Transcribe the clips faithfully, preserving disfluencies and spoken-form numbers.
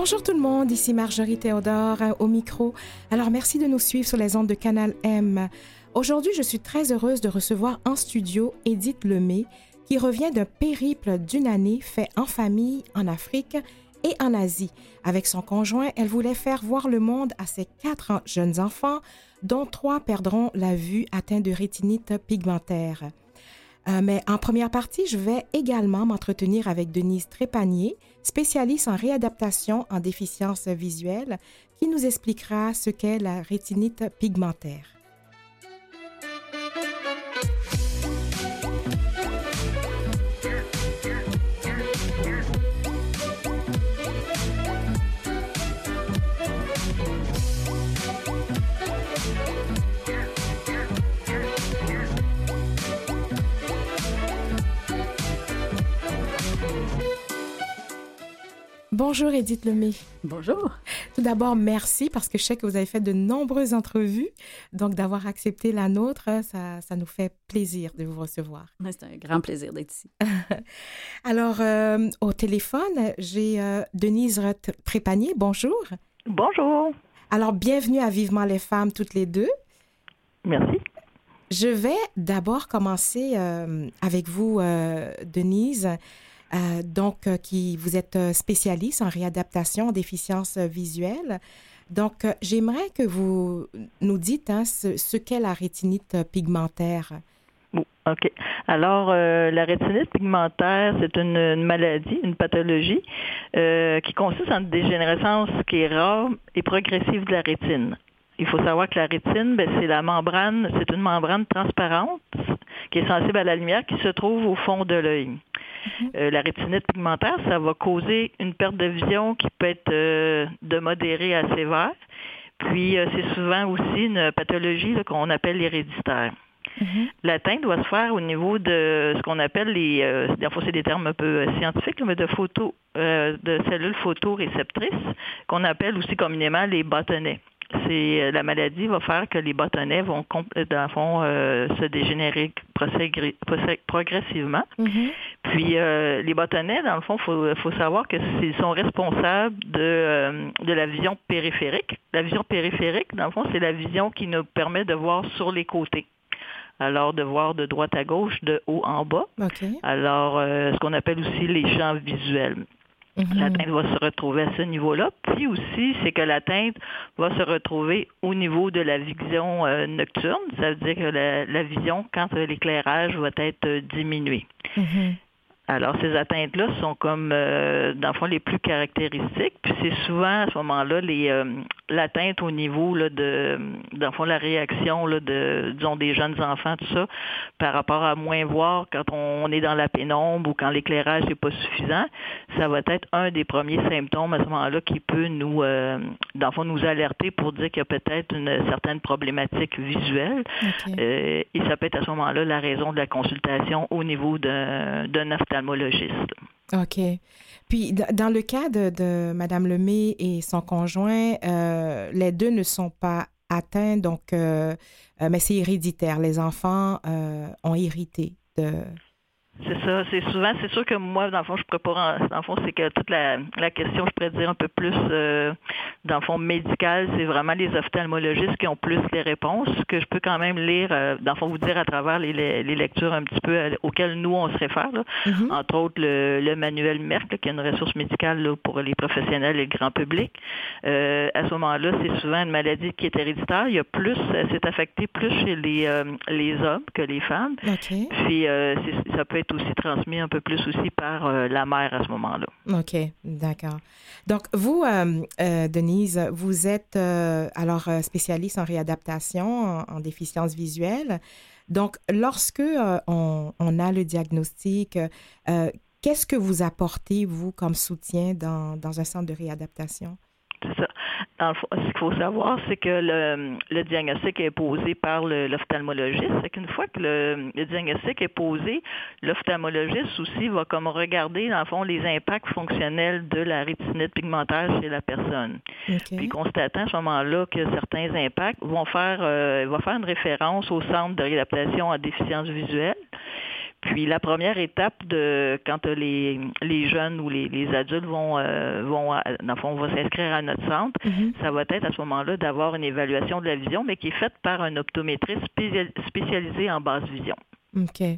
Bonjour tout le monde, ici Marjorie Théodore euh, au micro. Alors merci de nous suivre sur les ondes de Canal M. Aujourd'hui, je suis très heureuse de recevoir en studio Édith Lemay qui revient d'un périple d'une année fait en famille, en Afrique et en Asie. Avec son conjoint, elle voulait faire voir le monde à ses quatre jeunes enfants, dont trois perdront la vue atteints de rétinite pigmentaire. Euh, mais en première partie, je vais également m'entretenir avec Denise Trépanier, spécialiste en réadaptation en déficience visuelle, qui nous expliquera ce qu'est la rétinite pigmentaire. Bonjour Édith Lemay. Bonjour. Tout d'abord, merci parce que je sais que vous avez fait de nombreuses entrevues. Donc, d'avoir accepté la nôtre, ça, ça nous fait plaisir de vous recevoir. C'est un grand plaisir d'être ici. Alors, euh, au téléphone, j'ai euh, Denise Trépanier. Bonjour. Bonjour. Alors, bienvenue à Vivement les femmes, toutes les deux. Merci. Je vais d'abord commencer euh, avec vous, euh, Denise. Euh, donc, euh, qui, vous êtes spécialiste en réadaptation en déficience visuelle. Donc, euh, j'aimerais que vous nous dites hein, ce, ce qu'est la rétinite pigmentaire. Bon, OK. Alors, euh, la rétinite pigmentaire, c'est une, une maladie, une pathologie euh, qui consiste en une dégénérescence qui est rare et progressive de la rétine. Il faut savoir que la rétine, ben, c'est la membrane, c'est une membrane transparente qui est sensible à la lumière qui se trouve au fond de l'œil. Mm-hmm. Euh, la rétinite pigmentaire, ça va causer une perte de vision qui peut être euh, de modérée à sévère. Puis, euh, c'est souvent aussi une pathologie là, qu'on appelle héréditaire. Mm-hmm. L'atteinte doit se faire au niveau de ce qu'on appelle les, euh, c'est des termes un peu scientifiques, mais de photo, euh, de cellules photoréceptrices, qu'on appelle aussi communément les bâtonnets. C'est la maladie va faire que les bâtonnets vont dans le fond euh, se dégénérer progressivement. Mm-hmm. Puis euh, les bâtonnets, dans le fond, il faut, faut savoir que ils sont responsables de, euh, de la vision périphérique. La vision périphérique, dans le fond, c'est la vision qui nous permet de voir sur les côtés. Alors, de voir de droite à gauche, de haut en bas. Okay. Alors, euh, ce qu'on appelle aussi les champs visuels. Mm-hmm. L'atteinte va se retrouver à ce niveau-là. Puis aussi, c'est que l'atteinte va se retrouver au niveau de la vision euh, nocturne. Ça veut dire que la, la vision, quand euh, l'éclairage va être euh, diminué. Mm-hmm. Alors, ces atteintes-là sont comme, euh, dans le fond, les plus caractéristiques. Puis c'est souvent, à ce moment-là, les, euh, l'atteinte au niveau, là, de, dans le fond, la réaction, là, de, disons, des jeunes enfants, tout ça, par rapport à moins voir quand on est dans la pénombre ou quand l'éclairage n'est pas suffisant, ça va être un des premiers symptômes à ce moment-là qui peut nous, euh, dans le fond, nous alerter pour dire qu'il y a peut-être une certaine problématique visuelle. Okay. Euh, et ça peut être à ce moment-là la raison de la consultation au niveau d'un, d'un ophtalmologiste. OK. Puis, d- dans le cas de, de Mme Lemay et son conjoint, euh, les deux ne sont pas atteints, donc, euh, euh, mais c'est héréditaire. Les enfants euh, ont hérité de... C'est ça, c'est souvent, c'est sûr que moi, dans le fond, je pourrais pas, dans le fond, c'est que toute la, la question, je pourrais dire un peu plus, euh, dans le fond, médicale, c'est vraiment les ophtalmologistes qui ont plus les réponses, que je peux quand même lire, euh, dans le fond, vous dire à travers les, les lectures un petit peu euh, auxquelles nous, on se réfère, là. Mm-hmm. Entre autres, le, le manuel Merck, là, qui est une ressource médicale là, pour les professionnels et le grand public. Euh, à ce moment-là, c'est souvent une maladie qui est héréditaire. Il y a plus, c'est affecté plus chez les, euh, les hommes que les femmes. Okay. Puis, euh, c'est, ça peut être aussi transmis un peu plus aussi par euh, la mère à ce moment-là. OK, d'accord. Donc, vous, euh, euh, Denise, vous êtes euh, alors spécialiste en réadaptation en, en déficience visuelle. Donc, lorsque euh, on, on a le diagnostic, euh, qu'est-ce que vous apportez, vous, comme soutien dans, dans un centre de réadaptation? C'est ça. Dans le fond, ce qu'il faut savoir, c'est que le, le diagnostic est posé par le, l'ophtalmologiste. C'est qu'une fois que le, le diagnostic est posé, l'ophtalmologiste aussi va comme regarder, dans le fond, les impacts fonctionnels de la rétinite pigmentaire chez la personne. Okay. Puis constatant à ce moment-là que certains impacts vont faire, euh, va faire une référence au centre de réadaptation en déficience visuelle. Puis la première étape de quand les, les jeunes ou les, les adultes vont, euh, vont dans le fond, va s'inscrire à notre centre, mm-hmm. ça va être à ce moment-là d'avoir une évaluation de la vision, mais qui est faite par un optométriste spécialisé en basse vision. OK.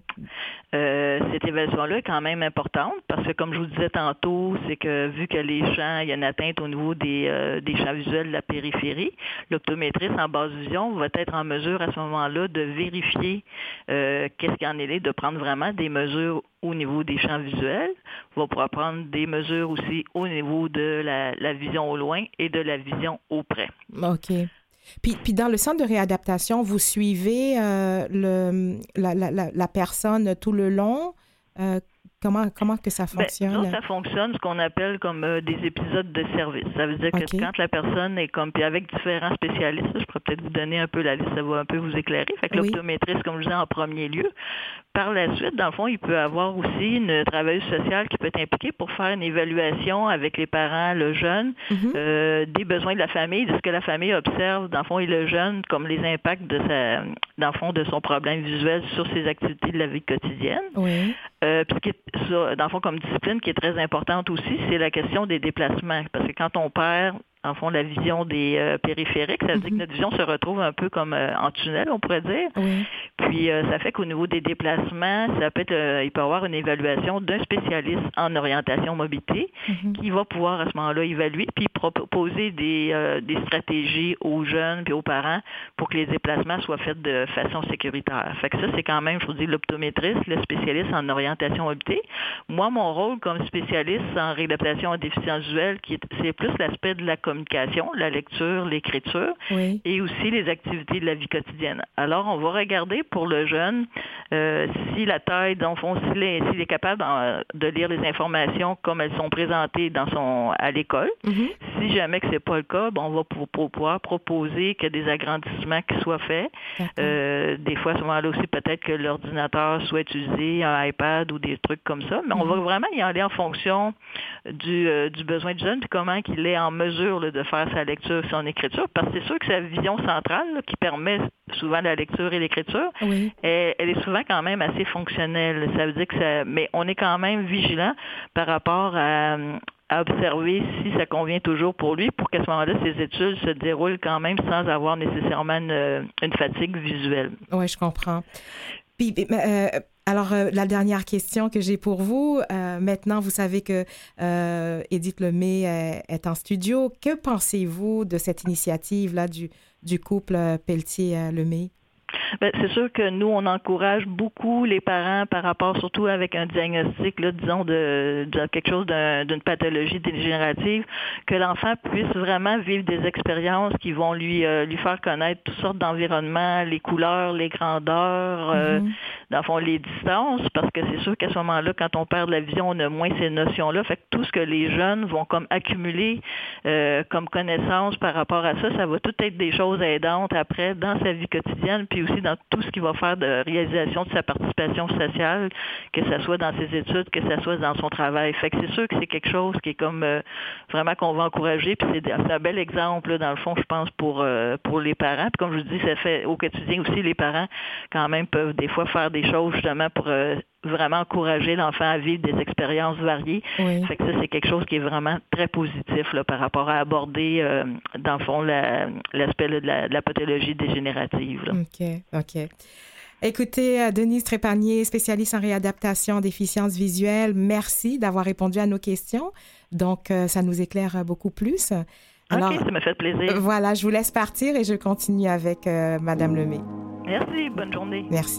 Euh, cette évaluation-là est quand même importante parce que, comme je vous disais tantôt, c'est que vu que les champs, il y a une atteinte au niveau des, euh, des champs visuels de la périphérie, l'optométriste en basse vision va être en mesure à ce moment-là de vérifier euh, qu'est-ce qu'il y en est, de prendre vraiment des mesures au niveau des champs visuels, va pouvoir prendre des mesures aussi au niveau de la, la vision au loin et de la vision au près. OK. Puis, puis dans le centre de réadaptation, vous suivez euh, le, la, la, la personne tout le long? Euh, comment, comment que ça fonctionne? Bien, ça, ça fonctionne ce qu'on appelle comme euh, des épisodes de service. Ça veut dire que okay. quand la personne est comme, puis avec différents spécialistes, je pourrais peut-être vous donner un peu la liste, ça va un peu vous éclairer. Fait que oui. l'optométriste, comme je disais, en premier lieu. Par la suite, dans le fond, il peut avoir aussi une travailleuse sociale qui peut être impliquée pour faire une évaluation avec les parents, le jeune, mm-hmm. euh, des besoins de la famille, de ce que la famille observe, dans le fond, et le jeune, comme les impacts de sa, dans le fond, de son problème visuel sur ses activités de la vie quotidienne. Oui. Euh, puis, ce qui est, ça, dans le fond, comme discipline qui est très importante aussi, c'est la question des déplacements. Parce que quand on perd, en fond, la vision des euh, périphériques, ça veut mm-hmm. dire que notre vision se retrouve un peu comme euh, en tunnel, on pourrait dire. Oui. Puis, euh, ça fait qu'au niveau des déplacements, ça peut être, euh, il peut y avoir une évaluation d'un spécialiste en orientation mobilité mm-hmm. qui va pouvoir à ce moment-là évaluer puis proposer des, euh, des stratégies aux jeunes puis aux parents pour que les déplacements soient faits de façon sécuritaire. Fait que ça, c'est quand même, je vous dis, l'optométriste, le spécialiste en orientation mobilité. Moi, mon rôle comme spécialiste en réadaptation à déficience visuelle, qui est, c'est plus l'aspect de la communication, la lecture, l'écriture oui. et aussi les activités de la vie quotidienne. Alors, on va regarder pour le jeune euh, si la taille, dans le fond, s'il est, s'il est capable euh, de lire les informations comme elles sont présentées dans son, à l'école. Mm-hmm. Si jamais que ce n'est pas le cas, bon, on va pour, pour pouvoir proposer que des agrandissements qui soient faits. Euh, des fois, à ce moment-là aussi, peut-être que l'ordinateur soit utilisé, un iPad ou des trucs comme ça. Mais mm-hmm. on va vraiment y aller en fonction du, euh, du besoin du jeune puis comment qu'il est en mesure là, de faire sa lecture, son écriture. Parce que c'est sûr que sa vision centrale là, qui permet souvent la lecture et l'écriture, oui. elle, elle est souvent quand même assez fonctionnelle. Ça veut dire que ça... Mais on est quand même vigilant par rapport à... à observer si ça convient toujours pour lui pour qu'à ce moment-là, ses études se déroulent quand même sans avoir nécessairement une, une fatigue visuelle. Oui, je comprends. Puis, euh, alors, euh, la dernière question que j'ai pour vous, euh, maintenant, vous savez que euh, Édith Lemay est, est en studio. Que pensez-vous de cette initiative-là du, du couple Pelletier-Lemay? Bien, c'est sûr que nous, on encourage beaucoup les parents par rapport, surtout avec un diagnostic, là, disons, de, de quelque chose d'un, d'une pathologie dégénérative, que l'enfant puisse vraiment vivre des expériences qui vont lui, euh, lui faire connaître toutes sortes d'environnements, les couleurs, les grandeurs, euh, mm-hmm. dans le fond, les distances, parce que c'est sûr qu'à ce moment-là, quand on perd de la vision, on a moins ces notions-là. Fait que tout ce que les jeunes vont comme accumuler euh, comme connaissances par rapport à ça, ça va tout être des choses aidantes après dans sa vie quotidienne, puis aussi dans tout ce qu'il va faire de réalisation de sa participation sociale, que ce soit dans ses études, que ce soit dans son travail. Fait que c'est sûr que c'est quelque chose qui est comme euh, vraiment qu'on va encourager, puis c'est, c'est un bel exemple, là, dans le fond, je pense, pour, euh, pour les parents. Puis comme je vous dis, ça fait au quotidien aussi, les parents, quand même, peuvent des fois faire des choses justement pour euh, vraiment encourager l'enfant à vivre des expériences variées. Oui. Fait que ça, c'est quelque chose qui est vraiment très positif là, par rapport à aborder, euh, dans le fond, la, l'aspect là, de, la, de la pathologie dégénérative. Là. OK, OK. Écoutez, Denise Trépanier, spécialiste en réadaptation déficience visuelle, merci d'avoir répondu à nos questions. Donc, euh, ça nous éclaire beaucoup plus. Alors, OK, ça m'a fait plaisir. Euh, voilà, je vous laisse partir et je continue avec euh, Madame Lemay. Merci, bonne journée. Merci.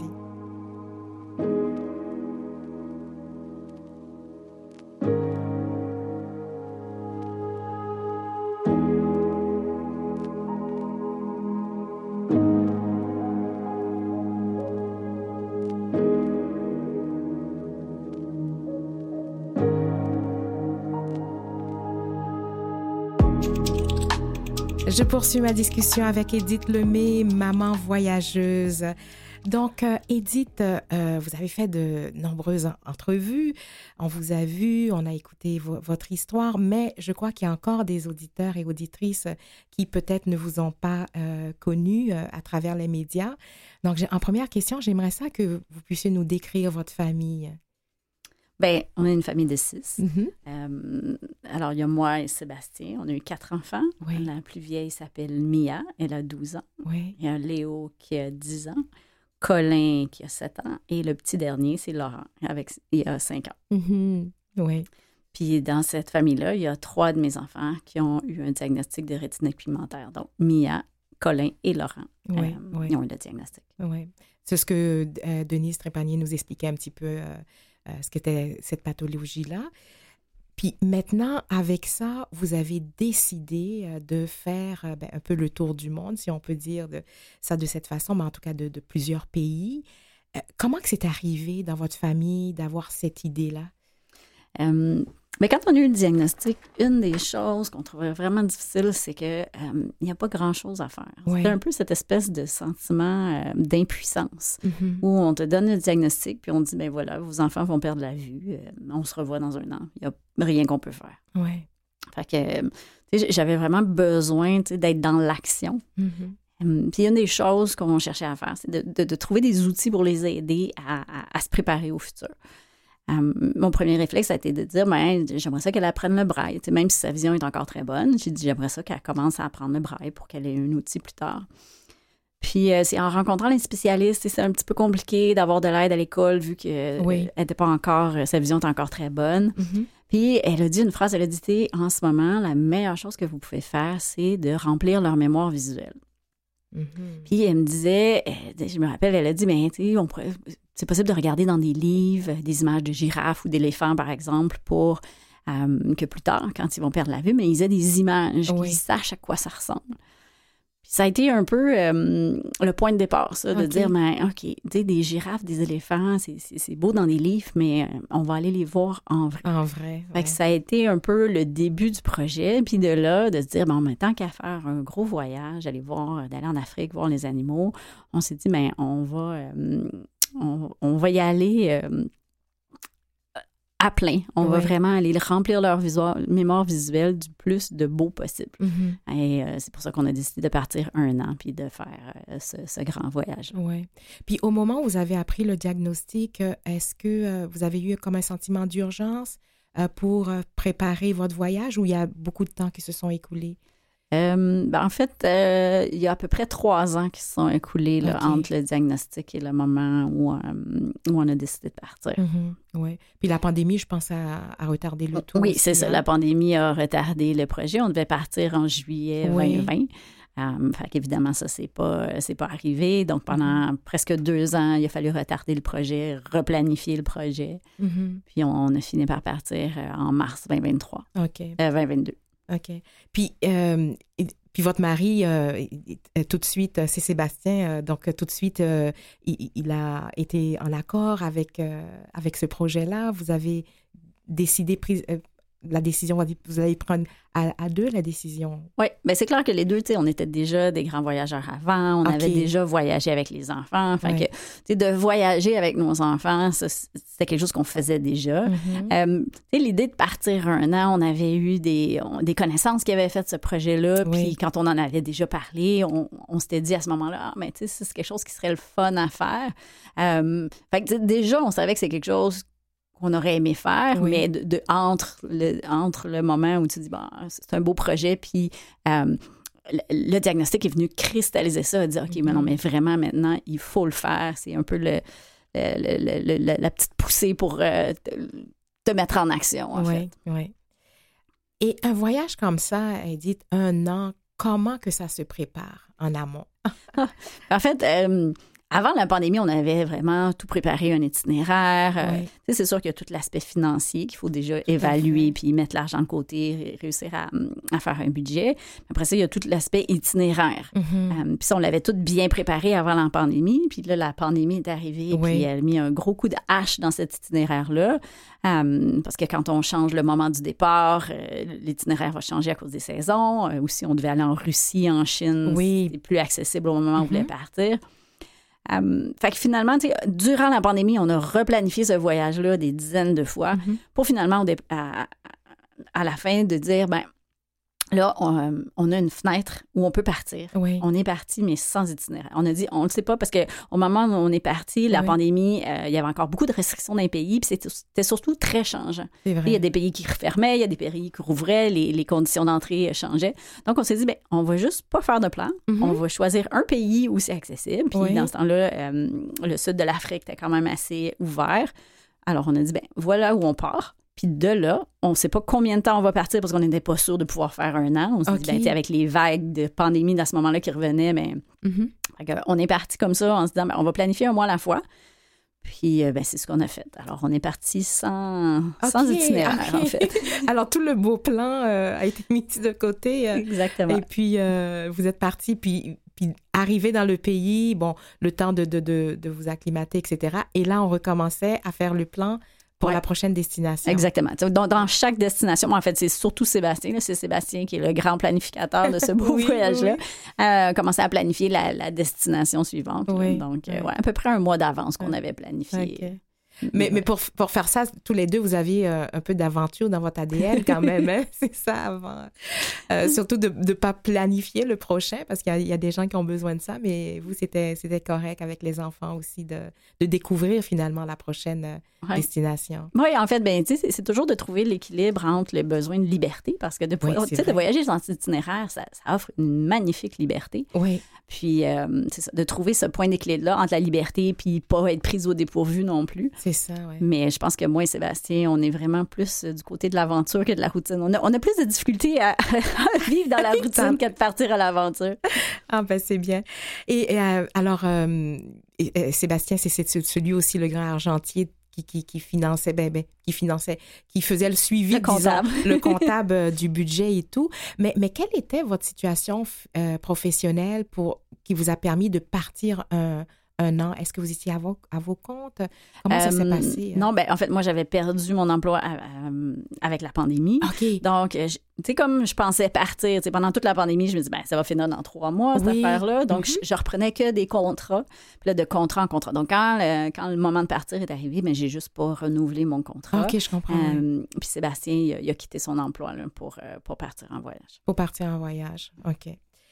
Je poursuis ma discussion avec Édith Lemay, maman voyageuse. Donc, euh, Edith, euh, vous avez fait de nombreuses entrevues. On vous a vu, on a écouté vo- votre histoire, mais je crois qu'il y a encore des auditeurs et auditrices qui peut-être ne vous ont pas euh, connus euh, à travers les médias. Donc, j'ai, en première question, j'aimerais ça que vous puissiez nous décrire votre famille. Bien, on est une famille de six. Mm-hmm. Euh, alors, il y a moi et Sébastien. On a eu quatre enfants. Oui. La plus vieille s'appelle Mia. Elle a douze ans. Oui. Il y a Léo qui a dix ans. Colin qui a sept ans. Et le petit dernier, c'est Laurent. Avec, il a cinq ans. Mm-hmm. Oui. Puis dans cette famille-là, il y a trois de mes enfants qui ont eu un diagnostic de rétinite pigmentaire. Donc, Mia, Colin et Laurent. Oui, euh, oui. Ils ont eu le diagnostic. Oui. C'est ce que euh, Denise Trépanier nous expliquait un petit peu, euh, euh, ce qu'était cette pathologie-là. Puis maintenant, avec ça, vous avez décidé euh, de faire euh, ben, un peu le tour du monde, si on peut dire de, ça de cette façon, mais en tout cas de, de plusieurs pays. Euh, comment que c'est arrivé dans votre famille d'avoir cette idée-là? Euh, mais quand on a eu le diagnostic, une des choses qu'on trouvait vraiment difficile, c'est qu'il n'y a pas grand-chose à faire. Ouais. C'est un peu cette espèce de sentiment euh, d'impuissance Mm-hmm. où on te donne le diagnostic puis on dit, ben voilà, vos enfants vont perdre la vue, euh, on se revoit dans un an, il n'y a rien qu'on peut faire. Oui. Fait que, euh, tu sais, j'avais vraiment besoin, tu sais, d'être dans l'action. Mm-hmm. Hum, Puis une des choses qu'on cherchait à faire, c'est de, de, de trouver des outils pour les aider à, à, à se préparer au futur. Um, mon premier réflexe a été de dire, ben, j'aimerais ça qu'elle apprenne le braille. Tu sais, même si sa vision est encore très bonne, j'ai dit, j'aimerais ça qu'elle commence à apprendre le braille pour qu'elle ait un outil plus tard. Puis, euh, c'est en rencontrant les spécialistes, c'est un petit peu compliqué d'avoir de l'aide à l'école vu qu'elle Oui. n'était pas encore, sa vision est encore très bonne. Mm-hmm. Puis, elle a dit une phrase, elle a dit, tu sais, en ce moment, la meilleure chose que vous pouvez faire, c'est de remplir leur mémoire visuelle. Mm-hmm. Puis elle me disait, elle, je me rappelle, elle a dit, ben, tu sais, on pourrait, c'est possible de regarder dans des livres des images de girafes ou d'éléphants, par exemple, pour euh, que plus tard, quand ils vont perdre la vue, mais ils aient des images, Oui. qu'ils sachent à quoi ça ressemble. Puis ça a été un peu euh, le point de départ, ça, de OK. dire, ben, OK, tu sais, des girafes, des éléphants, c'est, c'est, c'est beau dans des livres, mais euh, on va aller les voir en vrai. En vrai. Fait Ouais. que ça a été un peu le début du projet. Puis de là, de se dire, bon, mais tant qu'à faire un gros voyage, aller voir, d'aller en Afrique, voir les animaux, on s'est dit, bien, on va, euh, on, on va y aller euh, à plein. On va Ouais. vraiment aller remplir leur visual, mémoire visuelle du plus de beau possible. Mm-hmm. Et euh, c'est pour ça qu'on a décidé de partir un an puis de faire euh, ce, ce grand voyage. Oui. Puis au moment où vous avez appris le diagnostic, euh, est-ce que euh, vous avez eu comme un sentiment d'urgence euh, pour euh, préparer votre voyage ou il y a beaucoup de temps qui se sont écoulés? Euh, ben en fait, euh, il y a à peu près trois ans qui se sont écoulés là, OK. entre le diagnostic et le moment où, euh, où on a décidé de partir. Mm-hmm. Oui. Puis la pandémie, je pense, a, a retardé le tout. Oui, aussi, c'est ça. hein? La pandémie a retardé le projet. On devait partir en juillet Oui. vingt vingt. Um, fait qu'évidemment, ça, c'est pas, c'est pas arrivé. Donc, pendant Mm-hmm. presque deux ans, il a fallu retarder le projet, replanifier le projet. Mm-hmm. Puis, on, on a fini par partir euh, en mars vingt vingt-trois, OK. euh, vingt vingt-deux. OK. Puis, euh, et- puis votre mari, euh, il- il- tout de suite, euh, c'est Sébastien, euh, donc euh, tout de suite, euh, il, il a été en accord avec, euh, avec ce projet-là. Vous avez décidé, prise, euh, la décision, vous allez prendre à, à deux la décision. Oui, bien c'est clair que les deux, tu sais, on était déjà des grands voyageurs avant, on OK. avait déjà voyagé avec les enfants. Fait Ouais. que, tu sais, de voyager avec nos enfants, ça, c'était quelque chose qu'on faisait déjà. Mm-hmm. Euh, tu sais, l'idée de partir un an, on avait eu des, on- des connaissances qui avaient fait ce projet-là, Oui. puis quand on en avait déjà parlé, on, on s'était dit à ce moment-là, ah, mais tu sais, c'est quelque chose qui serait le fun à faire. Euh, fait que, tu sais, déjà, on savait que c'est quelque chose qu'on aurait aimé faire, Oui. mais de, de- entre, le, entre le moment où tu dis, bon, c'est un beau projet, puis euh, le, le diagnostic est venu cristalliser ça, à dire, OK, mais non, mais vraiment, maintenant, il faut le faire. C'est un peu le, le- le- le- le- la petite poussée pour euh, te, te mettre en action, en Oui, fait. oui. Et un voyage comme ça, Edith, un an, comment que ça se prépare en amont? En fait, euh, avant la pandémie, on avait vraiment tout préparé, un itinéraire. Euh, Oui. tu sais, c'est sûr qu'il y a tout l'aspect financier qu'il faut déjà fait. évaluer puis mettre l'argent de côté, ré- réussir à, à faire un budget. Après ça, il y a tout l'aspect itinéraire. Mhm. Euh, puis ça, on l'avait tout bien préparé avant la pandémie. Puis là, la pandémie est arrivée Oui. puis elle a mis un gros coup de hache dans cet itinéraire-là. Euh, parce que quand on change le moment du départ, euh, l'itinéraire va changer à cause des saisons. Euh, aussi, on devait aller en Russie, en Chine. Oui. C'est plus accessible au moment où on voulait Mhm. partir. Um, fait que finalement, durant la pandémie, on a replanifié ce voyage-là des dizaines de fois mm-hmm. pour finalement, à, à la fin, de dire, ben là, on, on a une fenêtre où on peut partir. Oui. On est parti, mais sans itinéraire. On a dit, on ne le sait pas parce qu'au moment où on est parti, la oui. pandémie, euh, il y avait encore beaucoup de restrictions dans les pays, puis c'était, c'était surtout très changeant. C'est vrai. Il y a des pays qui refermaient, il y a des pays qui rouvraient, les, les conditions d'entrée changeaient. Donc, on s'est dit, bien, on va juste pas faire de plan. Mm-hmm. On va choisir un pays où c'est accessible. Puis, oui. dans ce temps-là, euh, le sud de l'Afrique était quand même assez ouvert. Alors, on a dit, bien, voilà où on part. Puis de là, on ne sait pas combien de temps on va partir parce qu'on n'était pas sûr de pouvoir faire un an. On s'est okay. dit, ben, avec les vagues de pandémie à ce moment-là qui revenaient, ben, mm-hmm. on est parti comme ça en se disant, ben, on va planifier un mois à la fois. Puis, ben, c'est ce qu'on a fait. Alors, on est parti sans, okay, sans itinéraire, okay. en fait. Alors, tout le beau plan euh, a été mis de côté. Euh, Exactement. Et puis, euh, vous êtes parti, puis... Puis arrivé dans le pays, bon, le temps de, de, de, de vous acclimater, et cetera. Et là, on recommençait à faire le plan pour ouais. la prochaine destination. Exactement. Donc, dans chaque destination, en fait, c'est surtout Sébastien. Là, c'est Sébastien qui est le grand planificateur de ce beau oui, voyage-là. Oui. Euh, commençait à planifier la, la destination suivante. Oui. Donc, oui. Euh, ouais, à peu près un mois d'avance qu'on avait planifié. Okay. Mais, mais pour, pour faire ça, tous les deux, vous aviez euh, un peu d'aventure dans votre A D N quand même, hein? C'est ça avant. Euh, surtout de ne pas planifier le prochain, parce qu'il y a, il y a des gens qui ont besoin de ça, mais vous, c'était, c'était correct avec les enfants aussi de, de découvrir finalement la prochaine euh, ouais. destination. Oui, en fait, ben, c'est, c'est toujours de trouver l'équilibre entre les besoins de liberté, parce que de, oui, de voyager dans cet itinéraire, ça, ça offre une magnifique liberté. Oui. Puis, euh, c'est ça, de trouver ce point d'équilibre-là entre la liberté puis pas être prise au dépourvu non plus. C'est ça, oui. Mais je pense que moi et Sébastien, on est vraiment plus du côté de l'aventure que de la routine. On a, on a plus de difficultés à, à vivre dans la routine que de partir à l'aventure. Ah ben c'est bien. Et, et euh, alors, euh, et, et Sébastien, c'est, c'est celui aussi, le grand argentier Qui, qui, qui finançait, ben, ben, qui finançait, qui faisait le suivi, le comptable, disons, le comptable euh, du budget et tout. Mais, mais quelle était votre situation euh, professionnelle pour, qui vous a permis de partir un, un an? Est-ce que vous étiez à vos, à vos comptes? Comment euh, ça s'est passé? Non, ben en fait, moi, j'avais perdu mon emploi à, à, avec la pandémie. OK. Donc, tu sais, comme je pensais partir, tu sais, pendant toute la pandémie, je me dis, ben ça va finir dans trois mois, cette oui. affaire-là. Donc, mm-hmm. je, je reprenais que des contrats. Puis là, de contrat en contrat. Donc, quand le, quand le moment de partir est arrivé, ben j'ai juste pas renouvelé mon contrat. OK, je comprends. Euh, puis Sébastien, il a, il a quitté son emploi là, pour, euh, pour partir en voyage. Pour partir en voyage, OK.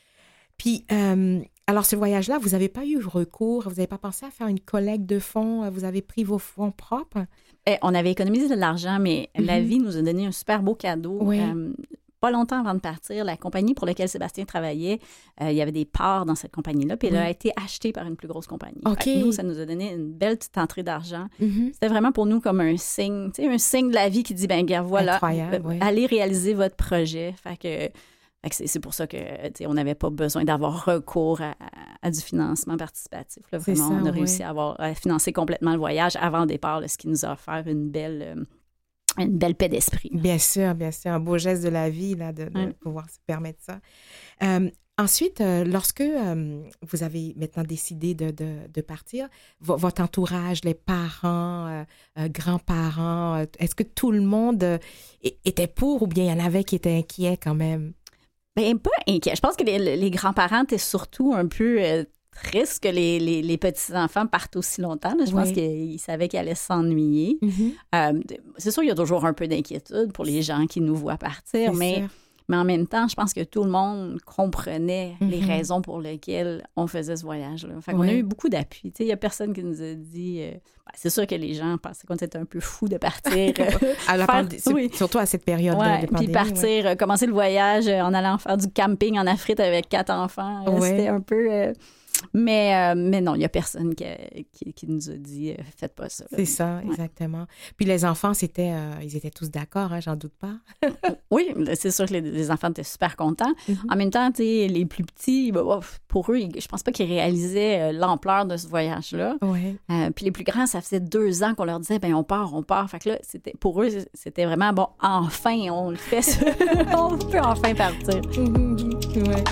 Puis, euh, alors, ce voyage-là, vous n'avez pas eu recours, vous n'avez pas pensé à faire une collecte de fonds, vous avez pris vos fonds propres? Eh, on avait économisé de l'argent, mais mm-hmm. la vie nous a donné un super beau cadeau. Oui. Euh, pas longtemps avant de partir, la compagnie pour laquelle Sébastien travaillait, euh, il y avait des parts dans cette compagnie-là, puis elle oui. a été achetée par une plus grosse compagnie. OK. Nous, ça nous a donné une belle petite entrée d'argent. Mm-hmm. C'était vraiment pour nous comme un signe, tu sais, un signe de la vie qui dit, ben gars, voilà, euh, oui. allez réaliser votre projet. Fait que... C'est, c'est pour ça qu'on n'avait pas besoin d'avoir recours à, à, à du financement participatif. Là. Vraiment, ça, on a oui. réussi à, avoir, à financer complètement le voyage avant le départ, là, ce qui nous a offert une belle, euh, une belle paix d'esprit. Là. Bien sûr, bien sûr. Un beau geste de la vie là, de, de oui. pouvoir se permettre ça. Euh, ensuite, euh, lorsque euh, vous avez maintenant décidé de, de, de partir, v- votre entourage, les parents, euh, euh, grands-parents, euh, est-ce que tout le monde euh, était pour ou bien il y en avait qui étaient inquiets quand même? Bien, pas inquiet. Je pense que les, les grands-parents étaient surtout un peu euh, tristes que les, les, les petits-enfants partent aussi longtemps. Là. Je oui. pense qu'ils savaient qu'ils allaient s'ennuyer. Mm-hmm. Euh, c'est sûr qu'il y a toujours un peu d'inquiétude pour les gens qui nous voient partir, c'est mais, sûr. mais en même temps, je pense que tout le monde comprenait mm-hmm. les raisons pour lesquelles on faisait ce voyage-là. Fait qu'on oui. a eu beaucoup d'appui. Il n'y a personne qui nous a dit... Euh, ben, c'est sûr que les gens pensaient qu'on était un peu fous de partir. Euh, à la faire, pand- oui. Surtout à cette période ouais, de, de pandémie. Puis partir, ouais. euh, commencer le voyage euh, en allant faire du camping en Afrique avec quatre enfants. Euh, ouais. C'était un peu... Euh, Mais, euh, mais non, il n'y a personne qui, qui, qui nous a dit euh, « faites pas ça ». C'est ça, ouais. exactement. Puis les enfants, c'était, euh, ils étaient tous d'accord, hein, j'en doute pas. Oui, c'est sûr que les, les enfants étaient super contents. Mm-hmm. En même temps, les plus petits, bah, pour eux, je pense pas qu'ils réalisaient euh, l'ampleur de ce voyage-là. Ouais. Euh, puis les plus grands, ça faisait deux ans qu'on leur disait « ben on part, on part ». Fait que là, c'était, pour eux, c'était vraiment « bon, enfin, on le fait, on peut enfin partir ». Mm-hmm. Ouais.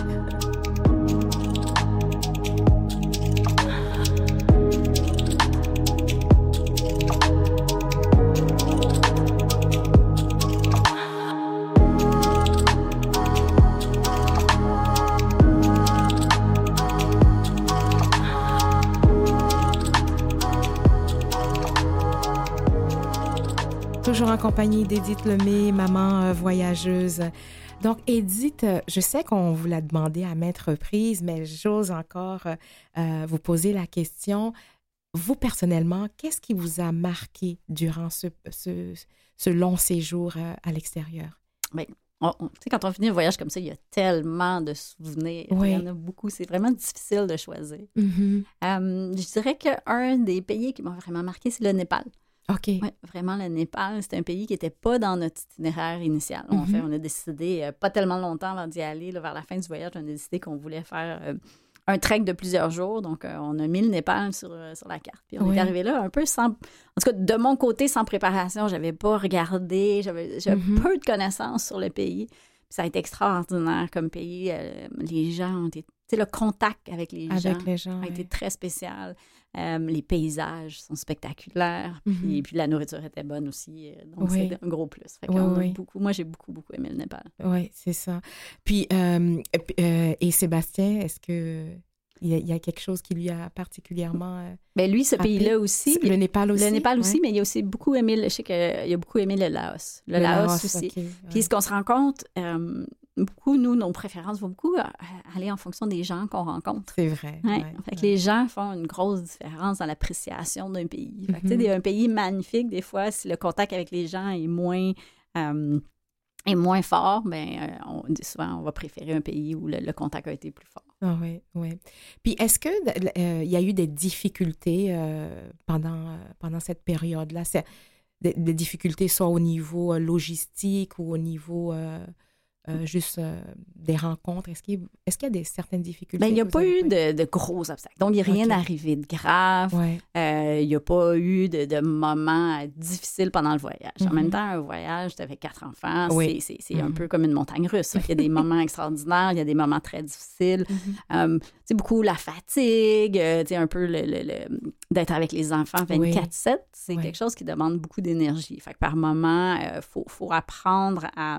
toujours en compagnie d'Édith Lemay, maman euh, voyageuse. Donc, Édith, je sais qu'on vous l'a demandé à maintes reprises, mais j'ose encore euh, vous poser la question. Vous, personnellement, qu'est-ce qui vous a marqué durant ce, ce, ce long séjour euh, à l'extérieur? Bien, on, on, tu sais, quand on finit un voyage comme ça, il y a tellement de souvenirs. Oui. Il y en a beaucoup. C'est vraiment difficile de choisir. Mm-hmm. Euh, je dirais qu'un des pays qui m'a vraiment marqué, c'est le Népal. OK. Oui, vraiment, le Népal, c'est un pays qui n'était pas dans notre itinéraire initial. Mm-hmm. En fait, on a décidé, euh, pas tellement longtemps avant d'y aller, là, vers la fin du voyage, on a décidé qu'on voulait faire euh, un trek de plusieurs jours. Donc, euh, on a mis le Népal sur, euh, sur la carte. Puis on oui. est arrivé là un peu sans... En tout cas, de mon côté, sans préparation. Je n'avais pas regardé, j'avais, j'avais mm-hmm. peu de connaissances sur le pays. Puis ça a été extraordinaire comme pays. Euh, les gens ont été... Tu sais, le contact avec les avec gens, les gens a oui. été très spécial. Euh, les paysages sont spectaculaires. Mm-hmm. Puis, puis la nourriture était bonne aussi. Donc, oui. c'est un gros plus. Fait oui, on a oui. beaucoup, moi, j'ai beaucoup, beaucoup aimé le Népal. Oui, c'est ça. Puis, euh, euh, et Sébastien, est-ce que... Il y, a, il y a quelque chose qui lui a particulièrement... Euh, Bien, lui, ce pays-là aussi. Le Népal aussi. Le Népal aussi, ouais. Mais il a aussi beaucoup aimé, le, je sais qu'il a beaucoup aimé le Laos. Le, le Laos, Laos aussi. Okay, Puis ouais. ce qu'on se rend compte, euh, beaucoup, nous, nos préférences vont beaucoup aller en fonction des gens qu'on rencontre. C'est vrai. Ouais. Ouais, fait que ouais. les gens font une grosse différence dans l'appréciation d'un pays. Fait que, mm-hmm. tu sais, un pays magnifique, des fois, si le contact avec les gens est moins... Euh, est moins fort, bien, euh, on dit souvent on va préférer un pays où le, le contact a été plus fort. Ah oui, oui. Puis est-ce qu'il euh, y a eu des difficultés euh, pendant, euh, pendant cette période-là? C'est, des, des difficultés soit au niveau euh, logistique ou au niveau euh, euh, juste euh, des rencontres? Est-ce qu'il, est-ce qu'il y a des, certaines difficultés? Bien, il n'y a pas eu de, de gros obstacles. Donc, il n'y a rien okay. arrivé de grave. Ouais. Euh, il n'y a pas eu de, de moments difficiles pendant le voyage. Mm-hmm. En même temps, un voyage, tu avais quatre enfants, oui. c'est, c'est, c'est mm-hmm. un peu comme une montagne russe. Il y a des moments extraordinaires, il y a des moments très difficiles. Mm-hmm. Euh, c'est beaucoup la fatigue, euh, un peu le, le, le, d'être avec les enfants vingt-quatre sept. Oui. C'est oui. quelque chose qui demande beaucoup d'énergie. Fait que par moment, il euh, faut, faut apprendre à...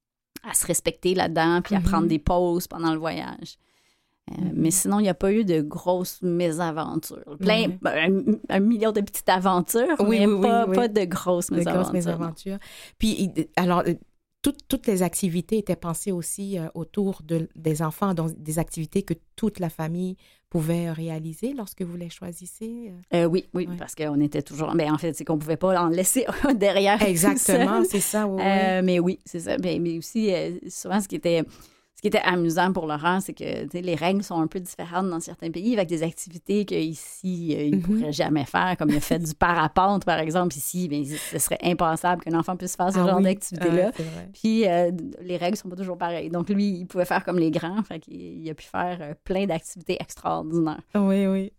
à se respecter là-dedans, puis à mm-hmm. prendre des pauses pendant le voyage. Euh, mm-hmm. Mais sinon, il n'y a pas eu de grosses mésaventures. Plein, mm-hmm. un, un million de petites aventures, oui, mais oui, pas, oui, pas oui. de grosses mésaventures. De grosses mésaventures. Puis, alors, toutes, toutes les activités étaient pensées aussi euh, autour de, des enfants, donc des activités que toute la famille pouvait réaliser lorsque vous les choisissez? Euh, oui, oui, ouais. parce qu'on était toujours... Bien, en fait, c'est qu'on ne pouvait pas en laisser un derrière. Exactement, c'est ça, oui. Euh, mais oui, c'est ça. Mais, mais aussi, euh, souvent, ce qui était... Ce qui était amusant pour Laurent, c'est que les règles sont un peu différentes dans certains pays, avec des activités qu'ici, euh, il ne mm-hmm. pourrait jamais faire, comme il a fait du parapente, par exemple. Ici, bien, ce serait impensable qu'un enfant puisse faire ce ah genre oui. d'activité-là. Ah, Puis, euh, les règles ne sont pas toujours pareilles. Donc, lui, il pouvait faire comme les grands. Fait qu'il il a pu faire euh, plein d'activités extraordinaires. Oui, oui.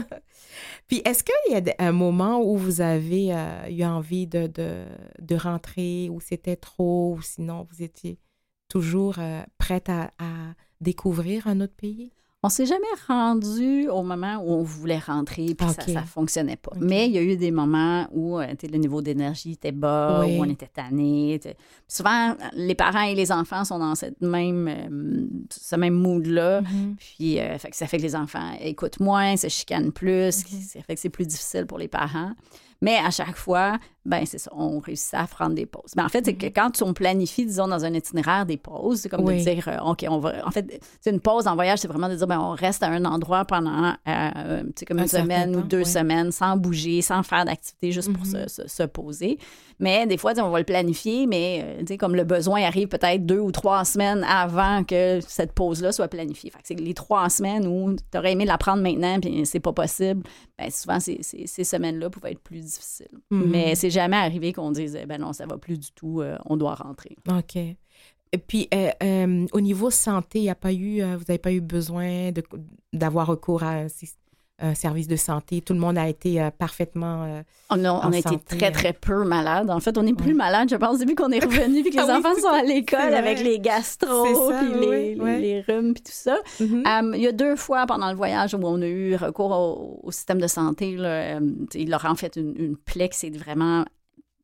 Puis, est-ce qu'il y a un moment où vous avez euh, eu envie de, de, de rentrer, où c'était trop, ou sinon vous étiez... toujours euh, prête à, à découvrir un autre pays? On ne s'est jamais rendu au moment où on voulait rentrer puis okay. ça ne fonctionnait pas. Okay. Mais il y a eu des moments où euh, le niveau d'énergie était bas, oui. où on était tannés. Souvent, les parents et les enfants sont dans cette même, euh, ce même mood-là. Mm-hmm. Puis euh, fait que ça fait que les enfants écoutent moins, se chicanent plus. Mm-hmm. Ça fait que c'est plus difficile pour les parents. Mais à chaque fois, ben c'est ça, on réussit à prendre des pauses. Mais en fait, c'est que quand on planifie, disons, dans un itinéraire des pauses, c'est comme oui. de dire, euh, OK, on va... En fait, c'est une pause en voyage, c'est vraiment de dire, ben on reste à un endroit pendant, euh, tu sais, comme un une semaine temps, ou deux oui. semaines, sans bouger, sans faire d'activité, juste mm-hmm. pour se, se, se poser. Mais des fois, on va le planifier, mais, euh, tu sais, comme le besoin arrive peut-être deux ou trois semaines avant que cette pause-là soit planifiée. Fait que c'est les trois semaines où tu aurais aimé la prendre maintenant, puis c'est pas possible, ben souvent, c'est, c'est, ces semaines-là pouvaient être plus difficiles. Mm-hmm. Mais c'est jamais arrivé qu'on dise, ben non, ça va plus du tout, euh, on doit rentrer. OK. Et puis, euh, euh, au niveau santé, y a pas eu, euh, vous n'avez pas eu besoin de, d'avoir recours à un, un service de santé? Tout le monde a été euh, parfaitement euh, On a, on a été très, très peu malades. En fait, on est plus ouais. malades, je pense, depuis qu'on est revenu puis que les ah enfants oui, sont à l'école avec les gastros puis oui, les, ouais. les, les rhumes puis tout ça. Mm-hmm. Um, il y a deux fois pendant le voyage où on a eu recours au, au système de santé. Là, um, il leur a en fait une, une plaie qui s'est vraiment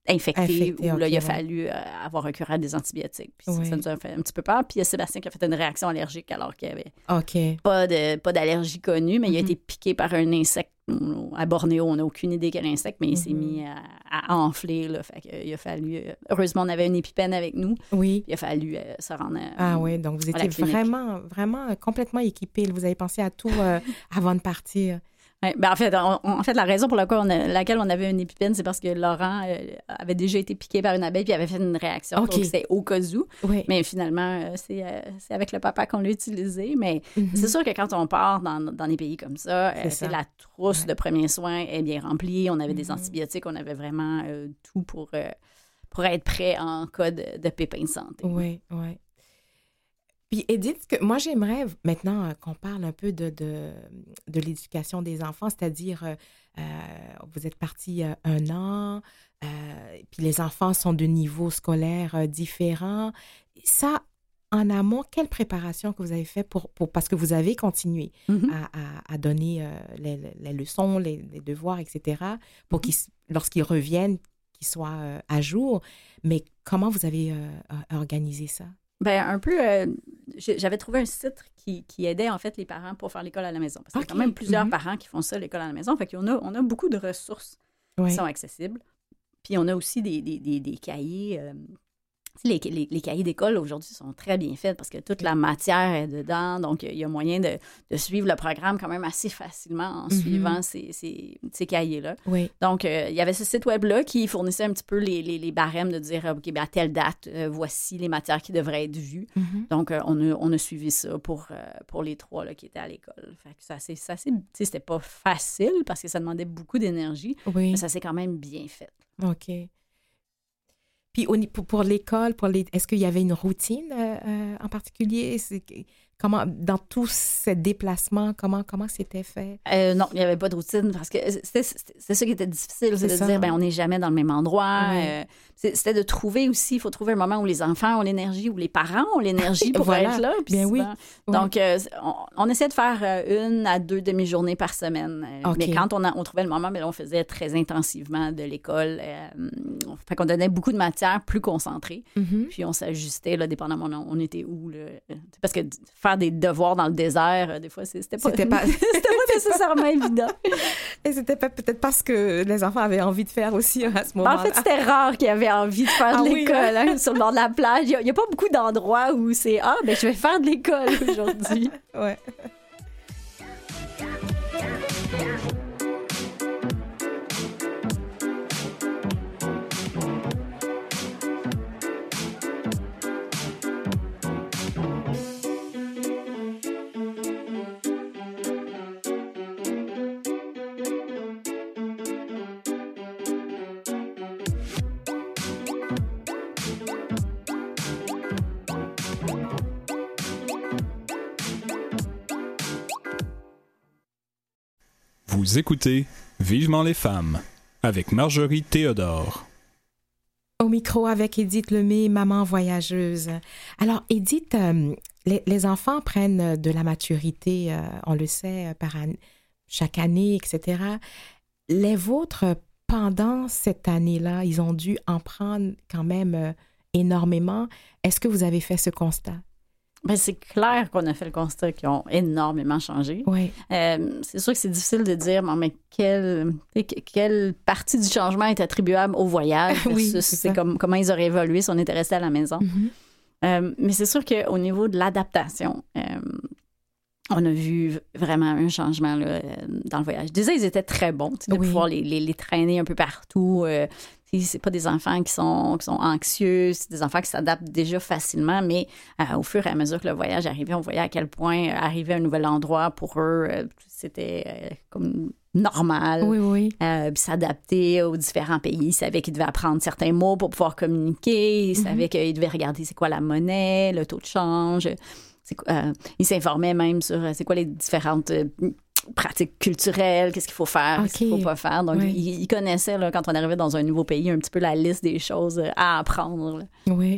infecté, Infecté, où là, ok, il a ouais. fallu euh, avoir recours à des antibiotiques. Puis ça, Oui. ça nous a fait un petit peu peur. Puis il y a Sébastien qui a fait une réaction allergique alors qu'il n'y avait OK. pas, de, pas d'allergie connue, mais il a Mhm. été piqué par un insecte. À Bornéo, on n'a aucune idée quel insecte, mais il s'est Mhm. mis à, à enfler. Là, fait que, il a fallu... euh, heureusement, on avait une épipène avec nous. Oui. Il a fallu euh, se rendre à, Ah oui, donc vous à la étiez clinique. vraiment, vraiment euh, complètement équipé. Vous avez pensé à tout euh, avant de partir. Ouais, ben en, fait, on- en fait, la raison pour laquelle on, a- laquelle on avait une épipène, c'est parce que Laurent euh, avait déjà été piqué par une abeille puis avait fait une réaction. OK. Donc, c'était au cas où. Oui. Mais finalement, euh, c'est, euh, c'est avec le papa qu'on l'a utilisé. Mais Mhm. c'est sûr que quand on part dans, dans des pays comme ça, euh, C'est c'est ça. la trousse Ouais. de premiers soins est bien remplie. On avait des Mhm. antibiotiques, on avait vraiment euh, tout pour, euh, pour être prêt en cas de, de pépin de santé. Oui, oui. Puis Edith, que moi j'aimerais maintenant euh, qu'on parle un peu de, de, de l'éducation des enfants, c'est-à-dire euh, euh, vous êtes partis euh, un an, euh, puis les enfants sont de niveaux scolaires euh, différents. Ça, en amont, quelle préparation que vous avez fait pour, pour parce que vous avez continué Mhm. à, à, à donner euh, les, les leçons, les, les devoirs, et cetera, pour qu'ils, lorsqu'ils reviennent, qu'ils soient euh, à jour. Mais comment vous avez euh, organisé ça? Ben un peu, euh, j'ai- j'avais trouvé un site qui, qui aidait en fait les parents pour faire l'école à la maison. Parce qu'il y a OK. quand même plusieurs Mhm. parents qui font ça, l'école à la maison. Fait qu'on a, on a beaucoup de ressources Oui. qui sont accessibles. Puis on a aussi des, des, des, des cahiers. euh, tu sais, les, les, les cahiers d'école aujourd'hui sont très bien faits parce que toute la matière est dedans. Donc, il y a moyen de, de suivre le programme quand même assez facilement en Mhm. suivant ces, ces, ces cahiers-là. Oui. Donc, euh, il y avait ce site web-là qui fournissait un petit peu les, les, les barèmes de dire, OK, ben à telle date, euh, voici les matières qui devraient être vues. Mhm. Donc, euh, on, a, on a suivi ça pour, euh, pour les trois là, qui étaient à l'école. Fait que ça, c'est, ça, c'est, tu sais, c'était pas facile parce que ça demandait beaucoup d'énergie, Oui. mais ça s'est quand même bien fait. OK. Puis au ni- pour, pour l'école, pour les, est-ce qu'il y avait une routine euh, euh, en particulier? C'est, comment, dans tous ces déplacements, comment, comment c'était fait? Euh, non, il n'y avait pas de routine parce que c'était, c'était, c'est ça qui était difficile, c'est, C'est de ça. dire, ben on n'est jamais dans le même endroit. Oui. Euh, c'est- c'était de trouver aussi, il faut trouver un moment où les enfants ont l'énergie, où les parents ont l'énergie pour Voilà. être là. Puis Bien oui. souvent- Oui. Donc, euh, on, on essaie de faire euh, une à deux demi-journées par semaine. Euh, OK. Mais quand on, a- on trouvait le moment, mais là, on faisait très intensivement de l'école. Euh, fait qu'on donnait beaucoup de matière plus concentrée. Mhm. Puis on s'ajustait, là, dépendamment on, on était où. Là. Parce que d- faire des devoirs dans le désert, euh, des fois, c'est- c'était pas, C'était pas- c'était pas nécessairement évident. Et c'était pas- peut-être parce que les enfants avaient envie de faire aussi à ce Ben, moment-là. en fait, c'était rare qu'il y avait envie de faire Ah de oui, l'école hein, sur le bord de la plage. Il n'y a, a pas beaucoup d'endroits où c'est « Ah, ben je vais faire de l'école aujourd'hui. Ouais. Vous écoutez Vivement les femmes avec Marjorie Théodore. Au micro avec Edith Lemay, maman voyageuse. Alors, Edith, euh, les, les enfants prennent de la maturité, euh, on le sait, par an- chaque année, et cetera. Les vôtres, pendant cette année-là, ils ont dû en prendre quand même euh, énormément. Est-ce que vous avez fait ce constat? Ben, c'est clair qu'on a fait le constat qu'ils ont énormément changé. Oui. Euh, c'est sûr que c'est difficile de dire, bon, mais quelle, quelle partie du changement est attribuable au voyage Oui, versus c'est c'est ça. comme, comment ils auraient évolué si on était resté à la maison. Mhm. Euh, mais c'est sûr qu'au niveau de l'adaptation, euh, on a vu vraiment un changement là, euh, dans le voyage. Déjà, ils étaient très bons, tu sais, de Oui. pouvoir les, les, les traîner un peu partout. Euh, tu sais, c'est pas des enfants qui sont, qui sont anxieux, c'est des enfants qui s'adaptent déjà facilement, mais euh, au fur et à mesure que le voyage arrivait, on voyait à quel point euh, arriver à un nouvel endroit, pour eux, euh, c'était euh, comme normal. Oui, oui. Euh, puis s'adapter aux différents pays. Ils savaient qu'ils devaient apprendre certains mots pour pouvoir communiquer. Ils Mhm. savaient qu'ils devaient regarder c'est quoi la monnaie, le taux de change. C'est quoi- euh, ils s'informaient même sur euh, c'est quoi les différentes euh, pratiques culturelles, qu'est-ce qu'il faut faire, qu'est-ce qu'il OK. faut pas faire. Donc, Ouais. ils, ils connaissaient, là, quand on arrivait dans un nouveau pays, un petit peu la liste des choses euh, à apprendre. là. Oui.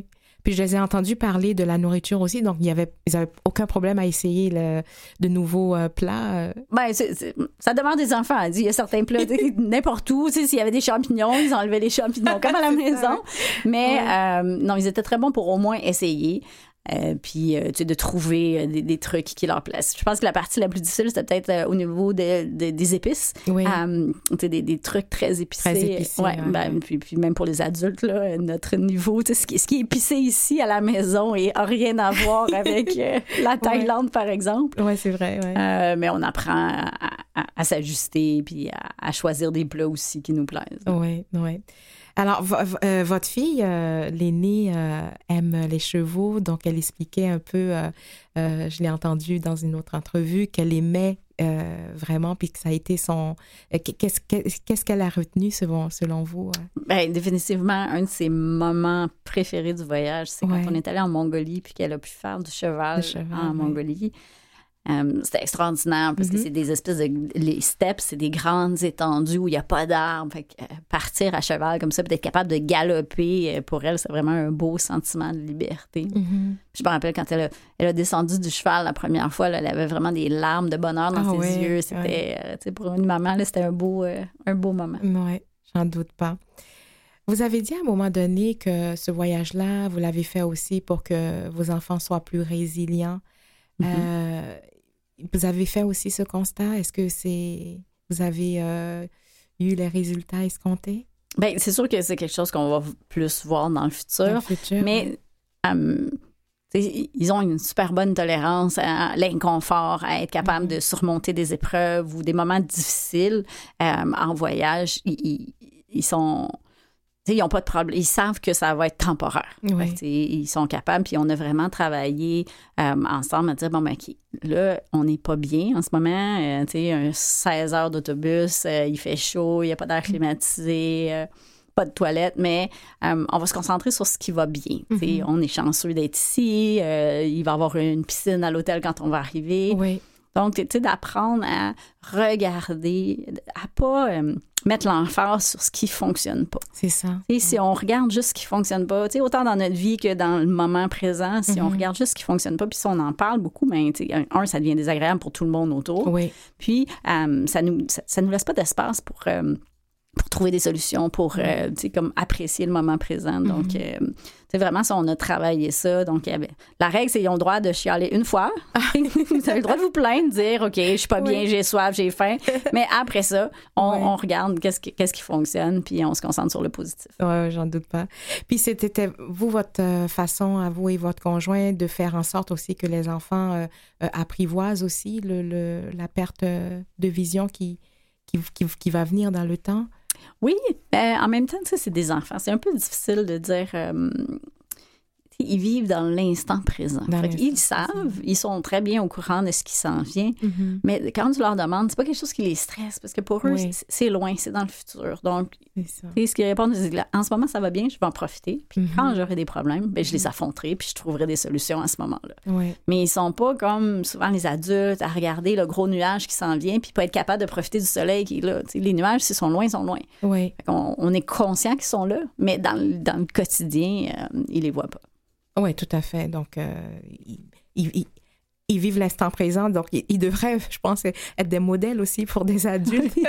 Puis je les ai entendus parler de la nourriture aussi, donc il y avait, ils n'avaient aucun problème à essayer le, de nouveaux euh, plats. Ben, c'est, c'est, ça demande des enfants. Il y a certains plats, n'importe où. S'il y avait des champignons, ils enlevaient les champignons comme à la maison. Ça. Mais ouais. euh, non, ils étaient très bons pour au moins essayer. Euh, puis, euh, tu sais, de trouver des, des trucs qui leur plaisent. Je pense que la partie la plus difficile, c'était peut-être euh, au niveau de, de, des épices. Oui. Euh, tu sais, des, des trucs très épicés. Très épicés, ouais, ouais. Ben, puis, puis même pour les adultes, là, notre niveau, tu sais, ce qui, ce qui est épicé ici à la maison et n'a rien à voir avec euh, la Thaïlande, ouais. par exemple. Oui, c'est vrai, ouais. euh, Mais on apprend à, à, à s'ajuster puis à, à choisir des plats aussi qui nous plaisent. Oui, oui. Alors, v- v- euh, votre fille, euh, l'aînée, euh, aime les chevaux, donc elle expliquait un peu, euh, euh, je l'ai entendu dans une autre entrevue, qu'elle aimait euh, vraiment, puis que ça a été son... Euh, qu'est-ce, qu'est-ce qu'elle a retenu selon, selon vous? Euh? Bien, définitivement, un de ses moments préférés du voyage, c'est ouais. quand on est allé en Mongolie, puis qu'elle a pu faire du cheval, cheval en ouais. Mongolie. Um, c'était extraordinaire parce mm-hmm. que c'est des espèces de... Les steppes, c'est des grandes étendues où il n'y a pas d'arbres. Fait que, euh, partir à cheval comme ça, puis d'être capable de galoper, euh, pour elle, c'est vraiment un beau sentiment de liberté. Mm-hmm. Je me rappelle quand elle a, elle a descendu du cheval la première fois, là, elle avait vraiment des larmes de bonheur dans oh, ses ouais, yeux. C'était, ouais. euh, tu sais, pour une maman, là, c'était un beau, euh, un beau moment. Oui, j'en doute pas. Vous avez dit à un moment donné que ce voyage-là, vous l'avez fait aussi pour que vos enfants soient plus résilients. Mm-hmm. Euh, Vous avez fait aussi ce constat? Est-ce que c'est vous avez euh, eu les résultats escomptés? Bien, c'est sûr que c'est quelque chose qu'on va plus voir dans le futur. Dans le futur mais um, ils ont une super bonne tolérance à l'inconfort, à être capable mm-hmm. de surmonter des épreuves ou des moments difficiles um, en voyage. Ils, ils, ils sont... Ils n'ont pas de problème. Ils savent que ça va être temporaire. Oui. Fait, ils sont capables. Puis on a vraiment travaillé euh, ensemble à dire, bon, ben, OK, là, on n'est pas bien en ce moment. Euh, tu sais, un seize heures d'autobus, euh, il fait chaud, il n'y a pas d'air climatisé, euh, pas de toilette, mais euh, on va se concentrer sur ce qui va bien. Mm-hmm. On est chanceux d'être ici. Euh, il va y avoir une piscine à l'hôtel quand on va arriver. Oui. Donc, tu sais, d'apprendre à regarder, à pas euh, mettre l'emphase sur ce qui fonctionne pas. C'est ça. Et si on regarde juste ce qui fonctionne pas, tu sais, autant dans notre vie que dans le moment présent, si mm-hmm. on regarde juste ce qui fonctionne pas, puis si on en parle beaucoup, ben, tu sais, un, ça devient désagréable pour tout le monde autour. Oui. Puis, euh, ça nous, ça, ça nous laisse pas d'espace pour... Euh, pour trouver des solutions, pour euh, tu sais, comme apprécier le moment présent. Donc, mm-hmm. euh, c'est vraiment ça, on a travaillé ça. Donc, il y avait... la règle, c'est qu'ils ont le droit de chialer une fois. Vous avez le droit de vous plaindre, de dire, OK, je suis pas oui. bien, j'ai soif, j'ai faim. Mais après ça, on, oui. on regarde qu'est-ce qui, qu'est-ce qui fonctionne, puis on se concentre sur le positif. Oui, j'en doute pas. Puis, c'était vous, votre façon, à vous et votre conjoint, de faire en sorte aussi que les enfants euh, euh, apprivoisent aussi le, le, la perte de vision qui, qui, qui, qui va venir dans le temps. Oui, ben, en même temps, tu sais, c'est des enfants. C'est un peu difficile de dire... Euh, ils vivent dans l'instant présent. Fait ils savent, ils sont très bien au courant de ce qui s'en vient. Mm-hmm. Mais quand tu leur demandes, c'est pas quelque chose qui les stresse parce que pour eux, oui. c'est, c'est loin, c'est dans le futur. Donc, ce qu'ils répondent, c'est en ce moment, ça va bien, je vais en profiter. Puis mm-hmm. quand j'aurai des problèmes, ben, je les affronterai puis je trouverai des solutions à ce moment-là. Oui. Mais ils sont pas comme souvent les adultes à regarder le gros nuage qui s'en vient puis pas être capable de profiter du soleil qui est là. T'sais, les nuages, s'ils sont loin, ils sont loin. Oui. On, on est conscient qu'ils sont là, mais dans, dans le quotidien, euh, ils les voient pas. Oui, tout à fait. Donc, euh, ils, ils, ils vivent l'instant présent. Donc, ils, ils devraient, je pense, être des modèles aussi pour des adultes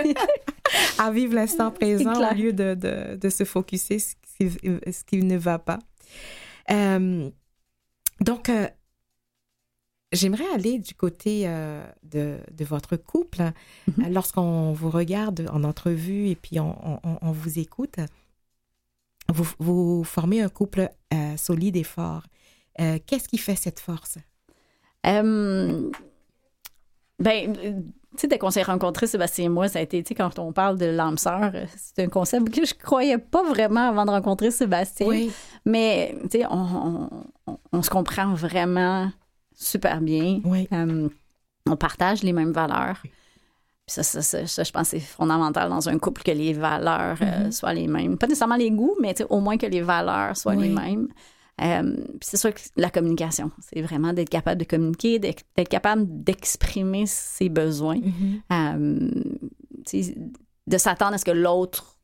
à vivre l'instant présent au lieu de, de, de se focusser sur ce qui, ce qui ne va pas. Euh, donc, euh, j'aimerais aller du côté euh, de, de votre couple. Mm-hmm. Lorsqu'on vous regarde en entrevue et puis on, on, on vous écoute, Vous, vous formez un couple euh, solide et fort. Euh, qu'est-ce qui fait cette force? Euh, ben, tu sais, dès qu'on s'est rencontrés, Sébastien et moi, ça a été, tu sais, quand on parle de l'âme sœur, c'est un concept que je croyais pas vraiment avant de rencontrer Sébastien. Oui. Mais, tu sais, on, on, on se comprend vraiment super bien. Oui. Euh, on partage les mêmes valeurs. Ça, ça, ça, ça, je pense que c'est fondamental dans un couple que les valeurs mm-hmm. euh, soient les mêmes. Pas nécessairement les goûts, mais au moins que les valeurs soient oui. les mêmes. Euh, puis c'est sûr que la communication, c'est vraiment d'être capable de communiquer, d'être, d'être capable d'exprimer ses besoins, mm-hmm. euh, de s'attendre à ce que l'autre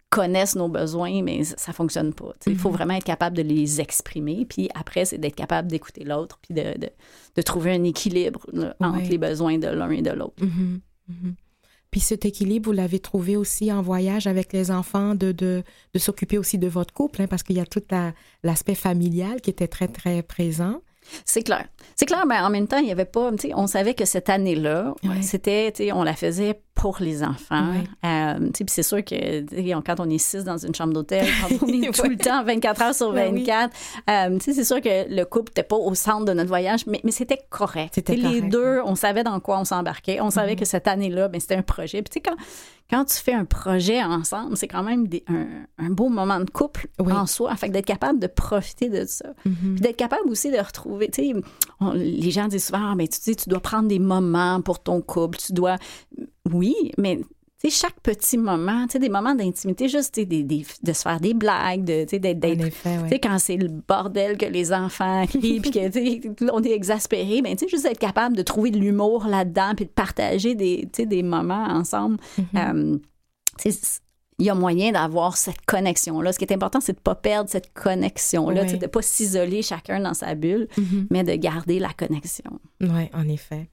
connaissent nos besoins, mais ça ne fonctionne pas. Il mm-hmm. faut vraiment être capable de les exprimer. Puis après, c'est d'être capable d'écouter l'autre puis de, de, de trouver un équilibre là, ouais. entre les besoins de l'un et de l'autre. Mm-hmm. Mm-hmm. Puis cet équilibre, vous l'avez trouvé aussi en voyage avec les enfants, de, de, de s'occuper aussi de votre couple, hein, parce qu'il y a tout la, l'aspect familial qui était très, très présent. C'est clair. C'est clair, mais en même temps, il n'y avait pas... Tu sais, on savait que cette année-là, ouais. c'était... Tu sais, on la faisait pour les enfants. Ouais. Euh, tu sais, puis c'est sûr que quand on est six dans une chambre d'hôtel, quand on est tout ouais. le temps, vingt-quatre heures sur vingt-quatre, oui. euh, tu sais, c'est sûr que le couple n'était pas au centre de notre voyage, mais, mais c'était correct. C'était correct. Les deux, on savait dans quoi on s'embarquait. On savait mm-hmm. que cette année-là, ben, c'était un projet. Puis tu sais, quand, quand tu fais un projet ensemble, c'est quand même des, un, un beau moment de couple oui. en soi. Fait que d'être capable de profiter de ça. Mm-hmm. Puis d'être capable aussi de retrouver... Tu sais, on, les gens disent souvent, ah, mais tu sais, tu dois prendre des moments pour ton couple. Tu dois... Oui, mais tu sais, chaque petit moment, tu sais, des moments d'intimité, juste des, des, de se faire des blagues, de, tu sais, d'être... d'être effet, ouais. Tu sais, quand c'est le bordel que les enfants crient, puis que, tu sais, on est exaspérés, bien, tu sais, juste être capable de trouver de l'humour là-dedans, puis de partager des, tu sais, des moments ensemble. Mm-hmm. Euh, tu sais, il y a moyen d'avoir cette connexion-là. Ce qui est important, c'est de ne pas perdre cette connexion-là, oui. de ne pas s'isoler chacun dans sa bulle, mm-hmm. mais de garder la connexion. Oui, en effet.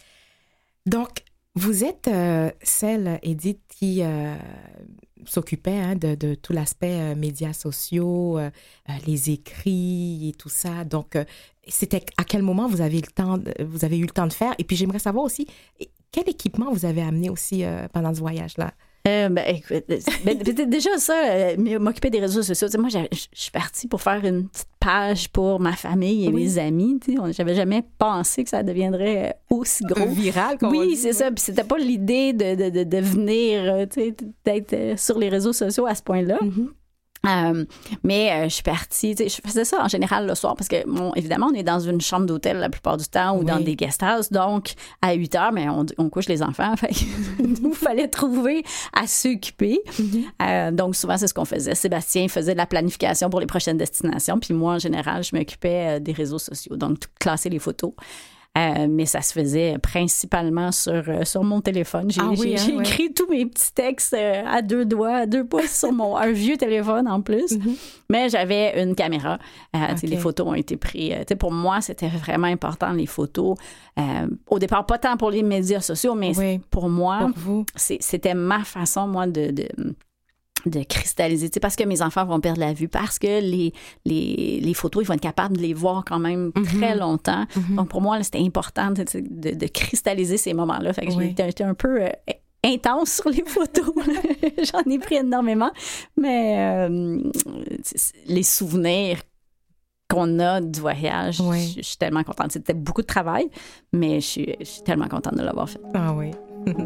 Donc, vous êtes euh, celle, Édith, qui euh, s'occupait hein, de, de tout l'aspect euh, médias sociaux, euh, les écrits et tout ça. Donc, euh, c'était à quel moment vous avez, le temps de, vous avez eu le temps de faire? Et puis, j'aimerais savoir aussi, quel équipement vous avez amené aussi euh, pendant ce voyage-là? Euh, ben, écoute, ben, déjà ça, euh, m'occuper des réseaux sociaux. Moi, je suis partie pour faire une petite page pour ma famille et oui. mes amis. J'avais jamais pensé que ça deviendrait aussi gros. Viral, comme Oui, on dit, c'est oui. ça. Puis c'était pas l'idée de, de, de, de venir, d'être sur les réseaux sociaux à ce point-là. Mm-hmm. Euh, mais euh, je suis partie, je faisais ça en général le soir parce que, bon, évidemment, on est dans une chambre d'hôtel la plupart du temps ou oui. dans des guest houses, donc à huit heures, mais on, on couche les enfants, fait il fallait trouver à s'occuper. Mm-hmm. Euh, donc souvent, c'est ce qu'on faisait. Sébastien faisait de la planification pour les prochaines destinations, puis moi, en général, je m'occupais des réseaux sociaux, donc tout classer les photos. Euh, mais ça se faisait principalement sur, euh, sur mon téléphone. J'ai, ah oui, j'ai, hein, j'ai ouais. écrit tous mes petits textes euh, à deux doigts, à deux pouces sur mon un vieux téléphone en plus. Mm-hmm. Mais j'avais une caméra. Euh, okay. Les photos ont été prises. Euh, pour moi, c'était vraiment important, les photos. Euh, au départ, pas tant pour les médias sociaux, mais oui. pour moi, pour vous. C'est, c'était ma façon, moi, de... de de cristalliser, tu sais, parce que mes enfants vont perdre la vue, parce que les, les, les photos, ils vont être capables de les voir quand même mm-hmm. très longtemps. Mm-hmm. Donc, pour moi, là, c'était important de, de, de cristalliser ces moments-là. Fait que oui. j'étais, j'étais un peu euh, intense sur les photos. J'en ai pris énormément. Mais euh, les souvenirs qu'on a du voyage, oui. je, je suis tellement contente. C'était beaucoup de travail, mais je suis, je suis tellement contente de l'avoir fait. Ah oui.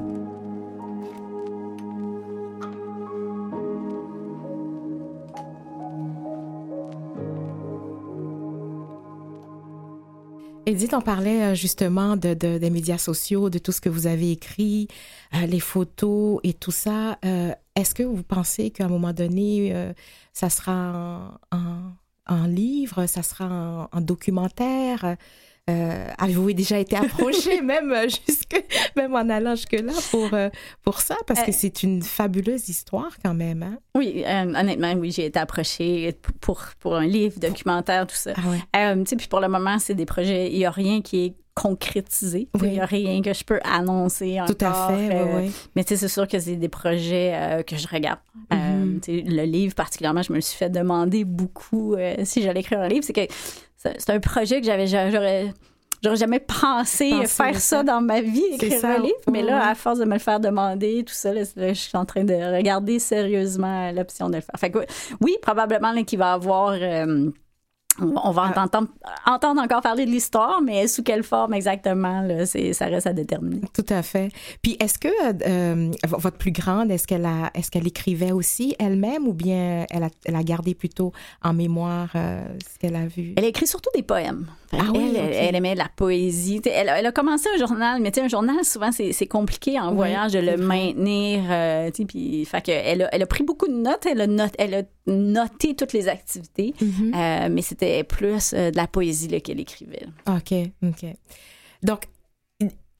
Édith, on parlait justement de, de, des médias sociaux, de tout ce que vous avez écrit, euh, les photos et tout ça. Euh, est-ce que vous pensez qu'à un moment donné, euh, ça sera en, en, en livre, ça sera en, en documentaire? Euh, avez-vous déjà été approché, même, jusque, même en allant jusque-là pour, euh, pour ça? Parce que c'est une fabuleuse histoire quand même. Hein? Oui, euh, honnêtement, oui, j'ai été approchée pour, pour un livre, documentaire, tout ça. Ah ouais. euh, tu sais, puis pour le moment, c'est des projets, il n'y a rien qui est concrétisé. Il oui. n'y a rien que je peux annoncer encore. Tout à fait, euh, oui, oui. Mais tu sais, c'est sûr que c'est des projets euh, que je regarde. Mm-hmm. Euh, tu sais, le livre, particulièrement, je me suis fait demander beaucoup euh, si j'allais écrire un livre. C'est que c'est un projet que j'avais, j'aurais, j'aurais jamais pensé Pensez faire ça. ça dans ma vie, écrire un livre. Mais là, à force de me le faire demander, tout ça, là, là, je suis en train de regarder sérieusement l'option de le faire. Fait que oui, probablement là, qu'il va y avoir... Euh, on va ah. entendre, entendre encore parler de l'histoire, mais sous quelle forme exactement, là, c'est, ça reste à déterminer. Tout à fait. Puis est-ce que euh, votre plus grande, est-ce qu'elle a, est-ce qu'elle écrivait aussi elle-même ou bien elle a, elle a gardé plutôt en mémoire euh, ce qu'elle a vu? Elle a écrit surtout des poèmes. Ah elle, oui, elle, okay. elle aimait la poésie. Elle, elle a commencé un journal, mais tu sais, un journal, souvent, c'est, c'est compliqué en oui, voyage de le vrai. maintenir. Euh, tu sais, puis, fait que elle a, elle a pris beaucoup de notes. Elle a, not, elle a noté toutes les activités, mm-hmm. euh, mais c'était plus euh, de la poésie là, qu'elle écrivait. OK, OK. Donc,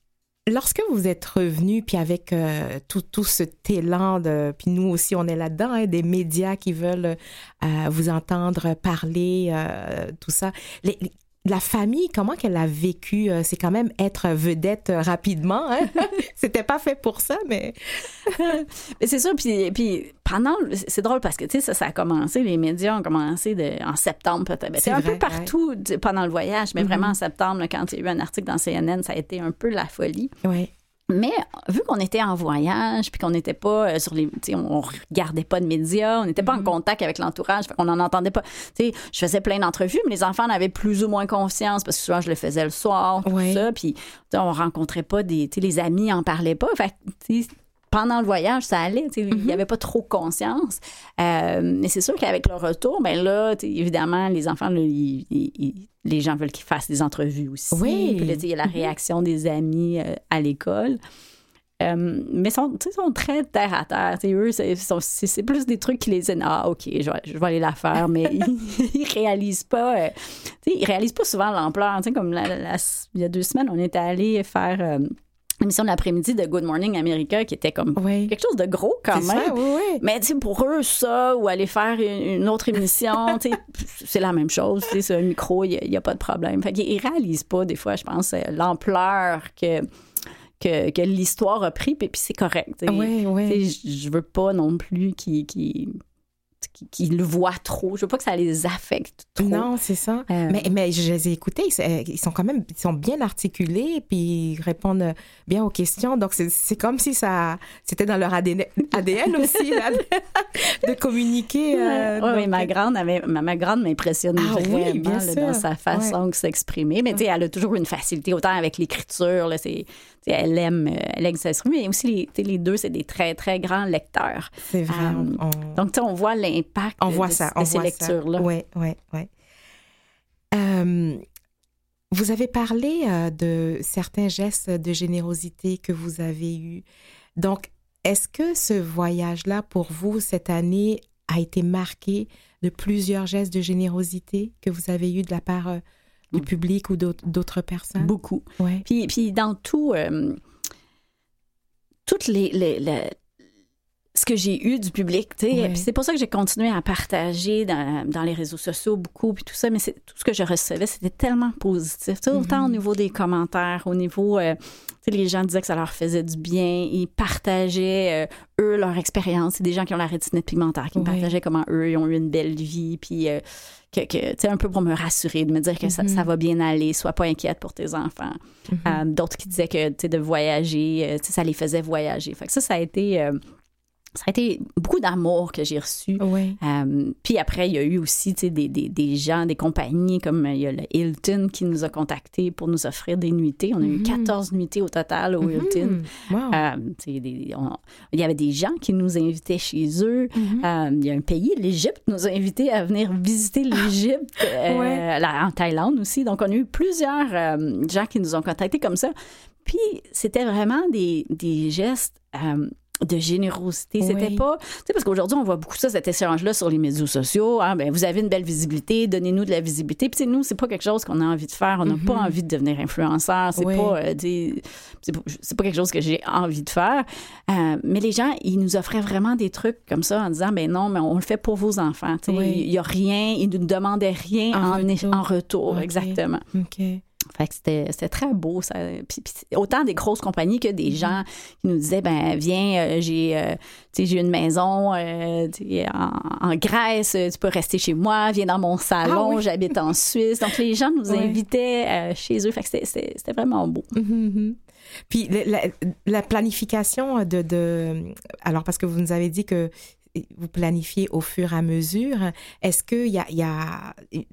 lorsque vous êtes revenu, puis avec euh, tout, tout cet élan, de, puis nous aussi, on est là-dedans, hein, des médias qui veulent euh, vous entendre parler, euh, tout ça. Les, les, la famille, comment qu'elle a vécu? C'est quand même être vedette rapidement. Hein? C'était pas fait pour ça, mais... mais c'est sûr, puis, puis pendant... C'est drôle parce que, tu sais, ça, ça a commencé, les médias ont commencé de, en septembre peut-être. C'est, c'est un vrai, peu partout ouais. pendant le voyage, mais mm-hmm. vraiment en septembre, là, quand il y a eu un article dans C N N, ça a été un peu la folie. Oui. Mais vu qu'on était en voyage, puis qu'on n'était pas sur les... Tu sais, on regardait pas de médias, on n'était pas mm-hmm. en contact avec l'entourage, fait qu'on n'en entendait pas. Tu sais, je faisais plein d'entrevues, mais les enfants en avaient plus ou moins confiance, parce que souvent, je le faisais le soir, tout oui. ça, puis on rencontrait pas des... Tu sais, les amis en parlaient pas, fait tu sais, pendant le voyage, ça allait, tu sais, mm-hmm. il n'y avait pas trop conscience. Euh, mais c'est sûr qu'avec le retour, ben là, évidemment, les enfants, là, ils, ils, les gens veulent qu'ils fassent des entrevues aussi. Oui. Puis là, il y a la réaction mm-hmm. des amis euh, à l'école. Euh, mais ils sont, sont très terre à terre. T'sais, eux, c'est, c'est, c'est plus des trucs qui les disent « Ah, OK, je vais, je vais aller la faire. » Mais ils, ils réalisent pas... Euh, ils réalisent pas souvent l'ampleur. T'sais, comme la, la, il y a deux semaines, on était allé faire... Euh, l'émission de l'après-midi de Good Morning America qui était comme oui. quelque chose de gros quand c'est même. Ça, oui, oui. Mais tu sais, pour eux, ça, ou aller faire une, une autre émission, tu sais, c'est la même chose. Tu sais, c'est un micro, il n'y a, a pas de problème. Fait qu'ils réalisent pas, des fois, je pense, l'ampleur que... Que, que l'histoire a pris, puis, puis c'est correct. Oui, oui. Je veux pas non plus qu'ils... qu'ils Qui, qui le voient trop. Je veux pas que ça les affecte trop. Non, c'est ça. Euh... Mais, mais je les ai écoutés. Ils sont quand même ils sont bien articulés puis ils répondent bien aux questions. Donc, c'est, c'est comme si ça c'était dans leur A D N aussi, là, de communiquer. Euh, oui, donc... oui, ma grande, avait, ma, ma grande m'impressionne ah, vraiment oui, bien là, sûr. Dans sa façon ouais. de s'exprimer. Mais tu sais, elle a toujours une facilité, autant avec l'écriture. Là, c'est, elle aime, elle aime s'exprimer. Mais aussi, les, les deux, c'est des très, très grands lecteurs. C'est vrai. Um, on... Donc, tu sais, on voit l'impact on voit de, ça, de on ces voit lectures-là. Oui, oui, oui. Euh, vous avez parlé euh, de certains gestes de générosité que vous avez eus. Donc, est-ce que ce voyage-là, pour vous, cette année, a été marqué de plusieurs gestes de générosité que vous avez eus de la part euh, du public ou d'autres, d'autres personnes? Beaucoup. Ouais. Puis, puis dans tout, euh, toutes les... les, les ce que j'ai eu du public, tu sais, ouais. Puis c'est pour ça que j'ai continué à partager dans, dans les réseaux sociaux beaucoup, puis tout ça, mais c'est, tout ce que je recevais, c'était tellement positif, tu sais, autant mm-hmm. au niveau des commentaires, au niveau, euh, tu sais, les gens disaient que ça leur faisait du bien, ils partageaient, euh, eux, leur expérience, c'est des gens qui ont la rétinite pigmentaire, qui ouais. me partageaient comment eux, ils ont eu une belle vie, puis euh, que, que tu sais, un peu pour me rassurer, de me dire que mm-hmm. ça, ça va bien aller, sois pas inquiète pour tes enfants. Mm-hmm. Euh, d'autres qui disaient que, tu sais, de voyager, euh, tu sais, ça les faisait voyager. Fait que ça, ça a été... Euh, Ça a été beaucoup d'amour que j'ai reçu. Oui. Euh, puis après, il y a eu aussi des, des, des gens, des compagnies, comme il y a le Hilton qui nous a contactés pour nous offrir des nuitées. On a mm-hmm. eu quatorze nuitées au total au mm-hmm. Hilton. Wow. Euh, des, on, il y avait des gens qui nous invitaient chez eux. Mm-hmm. Euh, il y a un pays, l'Égypte, nous a invités à venir visiter l'Égypte, euh, ouais. là, en Thaïlande aussi. Donc, on a eu plusieurs euh, gens qui nous ont contactés comme ça. Puis, c'était vraiment des, des gestes... Euh, de générosité. C'était oui. pas... Tu sais, parce qu'aujourd'hui, on voit beaucoup ça, cet échange-là sur les médias sociaux. Hein, ben, vous avez une belle visibilité, donnez-nous de la visibilité. Puis, nous, c'est pas quelque chose qu'on a envie de faire. On n'a mm-hmm. pas envie de devenir influenceur. C'est, oui. pas, euh, des... c'est, pas, c'est pas quelque chose que j'ai envie de faire. Euh, mais les gens, ils nous offraient vraiment des trucs comme ça en disant, ben non, mais on le fait pour vos enfants. Tu sais, il oui. y a rien, ils ne nous demandaient rien en, en retour. En retour okay. Exactement. OK. Fait que c'était, c'était très beau. Ça. Puis, puis, autant des grosses compagnies que des gens qui nous disaient, ben viens, euh, j'ai, euh, j'ai une maison euh, en, en Grèce, tu peux rester chez moi, viens dans mon salon, ah, oui. j'habite en Suisse. Donc, les gens nous invitaient euh, chez eux. Fait que c'était, c'était, c'était vraiment beau. Mm-hmm. Puis, la, la planification de, de... Alors, parce que vous nous avez dit que vous planifiez au fur et à mesure, est-ce qu'il y a... Y a...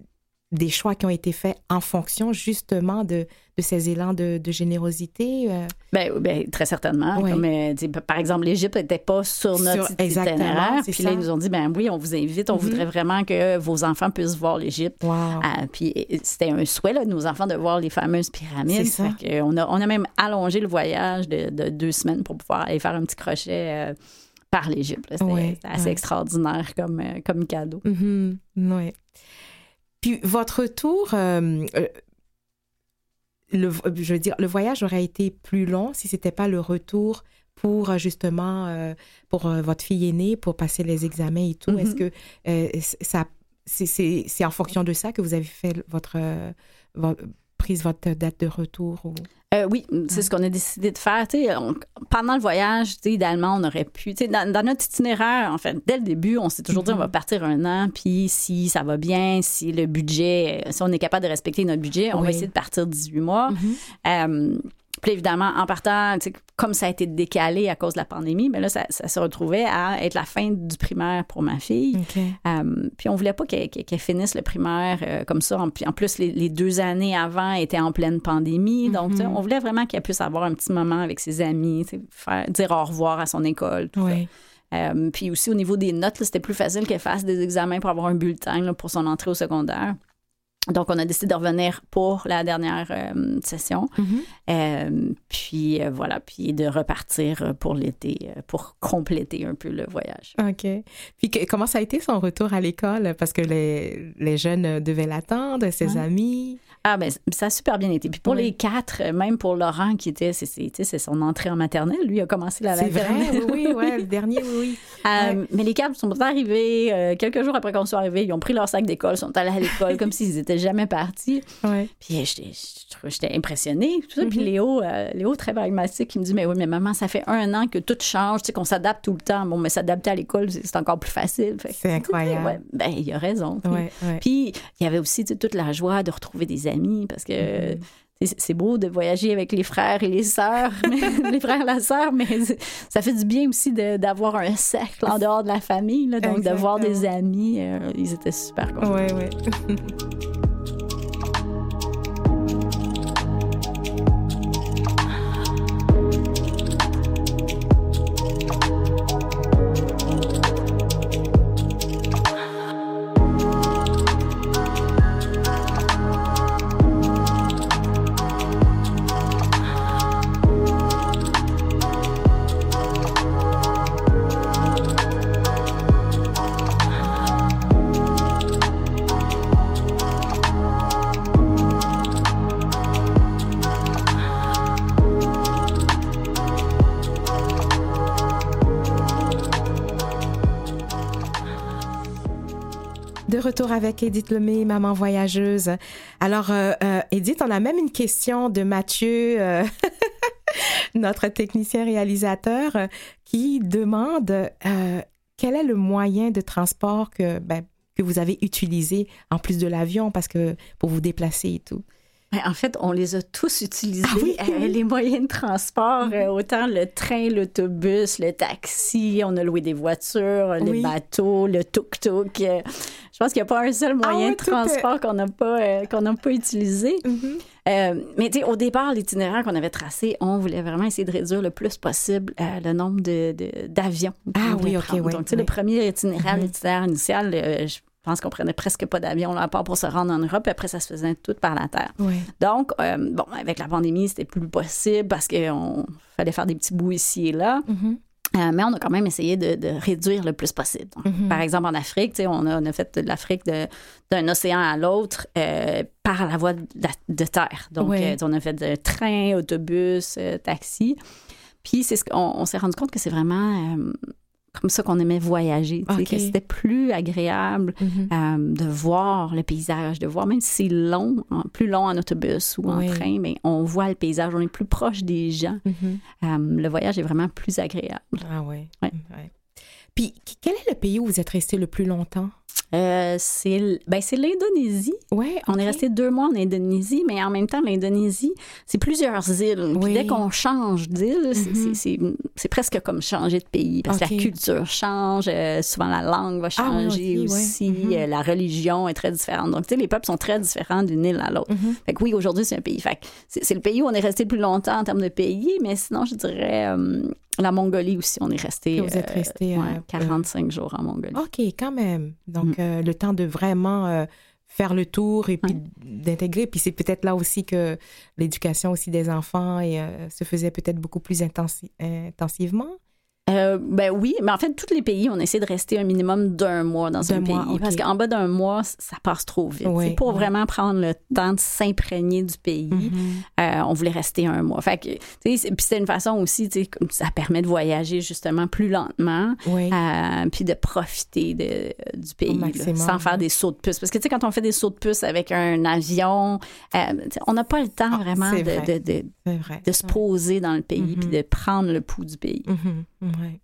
des choix qui ont été faits en fonction justement de, de ces élans de, de générosité? Euh... Bien, ben, très certainement. Oui. Comme, euh, par exemple, l'Égypte n'était pas sur notre sur, itinéraire. Puis là, ils nous ont dit, ben oui, on vous invite, on mm-hmm. voudrait vraiment que vos enfants puissent voir l'Égypte. Wow. Euh, puis c'était un souhait là, de nos enfants de voir les fameuses pyramides. C'est ça. Fait on, a, on a même allongé le voyage de, de deux semaines pour pouvoir aller faire un petit crochet euh, par l'Égypte. C'était, oui, c'était assez oui. extraordinaire comme, euh, comme cadeau. Mm-hmm. Oui. Puis votre retour, euh, le, je veux dire, le voyage aurait été plus long si c'était pas le retour pour justement euh, pour euh, votre fille aînée pour passer les examens et tout. Mm-hmm. Est-ce que euh, ça c'est, c'est, c'est en fonction de ça que vous avez fait votre, euh, votre prise votre date de retour ou... Euh, oui, c'est ce qu'on a décidé de faire. On, pendant le voyage, idéalement, on aurait pu... Dans, dans notre itinéraire, en fait, dès le début, on s'est toujours mm-hmm. dit on va partir un an, puis si ça va bien, si le budget, si on est capable de respecter notre budget, on oui. va essayer de partir dix-huit mois. Mm-hmm. Euh, puis évidemment, en partant, comme ça a été décalé à cause de la pandémie, mais là, ça, ça se retrouvait à être la fin du primaire pour ma fille. Okay. Euh, puis on voulait pas qu'elle, qu'elle finisse le primaire euh, comme ça. En, en plus, les, les deux années avant étaient en pleine pandémie. Donc, mm-hmm. on voulait vraiment qu'elle puisse avoir un petit moment avec ses amis, faire, dire au revoir à son école, tout oui. ça. Euh, puis aussi, au niveau des notes, là, c'était plus facile qu'elle fasse des examens pour avoir un bulletin là, pour son entrée au secondaire. Donc, on a décidé de revenir pour la dernière euh, session. Mm-hmm. Euh, puis, euh, voilà, puis de repartir pour l'été, euh, pour compléter un peu le voyage. OK. Puis, que, comment ça a été son retour à l'école? Parce que les, les jeunes devaient l'attendre, ses ouais. amis... Ah, bien, ça a super bien été. Puis pour oui. les quatre, même pour Laurent, qui était, c'est, c'est, c'est son entrée en maternelle, lui a commencé la c'est maternelle. C'est vrai, oui, oui, le dernier, oui, oui. Euh, ouais. Mais les quatre sont arrivés, euh, quelques jours après qu'on soit arrivés, ils ont pris leur sac d'école, sont allés à l'école comme s'ils n'étaient jamais partis. Ouais. Puis j'étais, j'étais impressionnée. Tout ça. Mm-hmm. Puis Léo, euh, Léo, très pragmatique, il me dit, mais oui, mais maman, ça fait un an que tout change, tu sais, qu'on s'adapte tout le temps. Bon, mais s'adapter à l'école, c'est, c'est encore plus facile. Fait, c'est incroyable. Ouais, ben, il a raison. Ouais, ouais. Puis il y avait aussi toute la joie de retrouver des amis, parce que mm-hmm. c'est, c'est beau de voyager avec les frères et les sœurs, les frères et la sœur, mais ça fait du bien aussi de, d'avoir un cercle en dehors de la famille, là, donc exactement. De voir des amis, euh, ils étaient super contents. Oui, oui. De retour avec Édith Lemay, maman voyageuse. Alors, euh, euh, Édith, on a même une question de Mathieu, euh, notre technicien réalisateur, euh, qui demande euh, quel est le moyen de transport que, ben, que vous avez utilisé en plus de l'avion, parce que pour vous déplacer et tout. En fait, on les a tous utilisés, ah oui? euh, les moyens de transport, euh, autant le train, l'autobus, le taxi, on a loué des voitures, les oui. bateaux, le tuk-tuk. Euh, je pense qu'il n'y a pas un seul moyen ah oui, de transport est... qu'on n'a pas, euh, qu'on n'a pas utilisé. Mm-hmm. Euh, mais tu sais, au départ, l'itinéraire qu'on avait tracé, on voulait vraiment essayer de réduire le plus possible euh, le nombre de, de, d'avions. Ah oui, OK, oui. Donc, tu sais, oui. le premier itinéraire, mm-hmm. l'itinéraire initial, euh, je Je pense qu'on prenait presque pas d'avion là, à part pour se rendre en Europe. Et après, ça se faisait tout par la terre. Oui. Donc, euh, bon, avec la pandémie, c'était plus possible parce qu'il fallait faire des petits bouts ici et là. Mm-hmm. Euh, mais on a quand même essayé de, de réduire le plus possible. Donc, mm-hmm. Par exemple, en Afrique, on a, on a fait de l'Afrique de, d'un océan à l'autre euh, par la voie de, de terre. Donc, oui. euh, on a fait de train, autobus, euh, taxi. Puis, c'est ce qu'on on s'est rendu compte que c'est vraiment... Euh, comme ça qu'on aimait voyager, okay. Que c'était plus agréable mm-hmm. euh, de voir le paysage, de voir, même si c'est long, plus long en autobus ou en oui. train, mais on voit le paysage, on est plus proche des gens. Mm-hmm. Euh, le voyage est vraiment plus agréable. Ah oui. Ouais. Ouais. Puis, quel est le pays où vous êtes resté le plus longtemps? Euh, c'est, ben, c'est l'Indonésie. Ouais, okay. On est resté deux mois en Indonésie, mais en même temps, l'Indonésie, c'est plusieurs îles. Oui. Puis dès qu'on change d'île, c'est, mm-hmm. c'est, c'est, c'est presque comme changer de pays, parce okay. que la culture change, euh, souvent la langue va changer ah, oui, aussi, oui. mm-hmm. euh, la religion est très différente. Donc, tu sais, les peuples sont très différents d'une île à l'autre. Mm-hmm. Fait que oui, aujourd'hui, c'est un pays. Fait que c'est, c'est le pays où on est resté le plus longtemps en termes de pays, mais sinon, je dirais... Euh, la Mongolie aussi, on est resté, vous êtes resté euh, ouais, quarante-cinq euh, jours en Mongolie. OK, quand même. Donc, mm. euh, le temps de vraiment euh, faire le tour et puis ouais. d'intégrer. Puis c'est peut-être là aussi que l'éducation aussi des enfants et, euh, se faisait peut-être beaucoup plus intensi- intensivement. Euh, ben oui, mais en fait, tous les pays, on essaie de rester un minimum d'un mois dans un pays. Mois, okay. Parce qu'en bas d'un mois, ça passe trop vite. Oui, c'est pour oui. vraiment prendre le temps de s'imprégner du pays. Mm-hmm. Euh, on voulait rester un mois. Fait que, tu sais, puis c'était une façon aussi, tu sais, ça permet de voyager justement plus lentement, oui. euh, puis de profiter de, du pays là, sans faire des sauts de puce. Parce que, tu sais, quand on fait des sauts de puce avec un avion, euh, on n'a pas le temps ah, vraiment de, de, de, de, de se poser dans le pays mm-hmm. puis de prendre le pouls du pays. Mm-hmm. Ouais.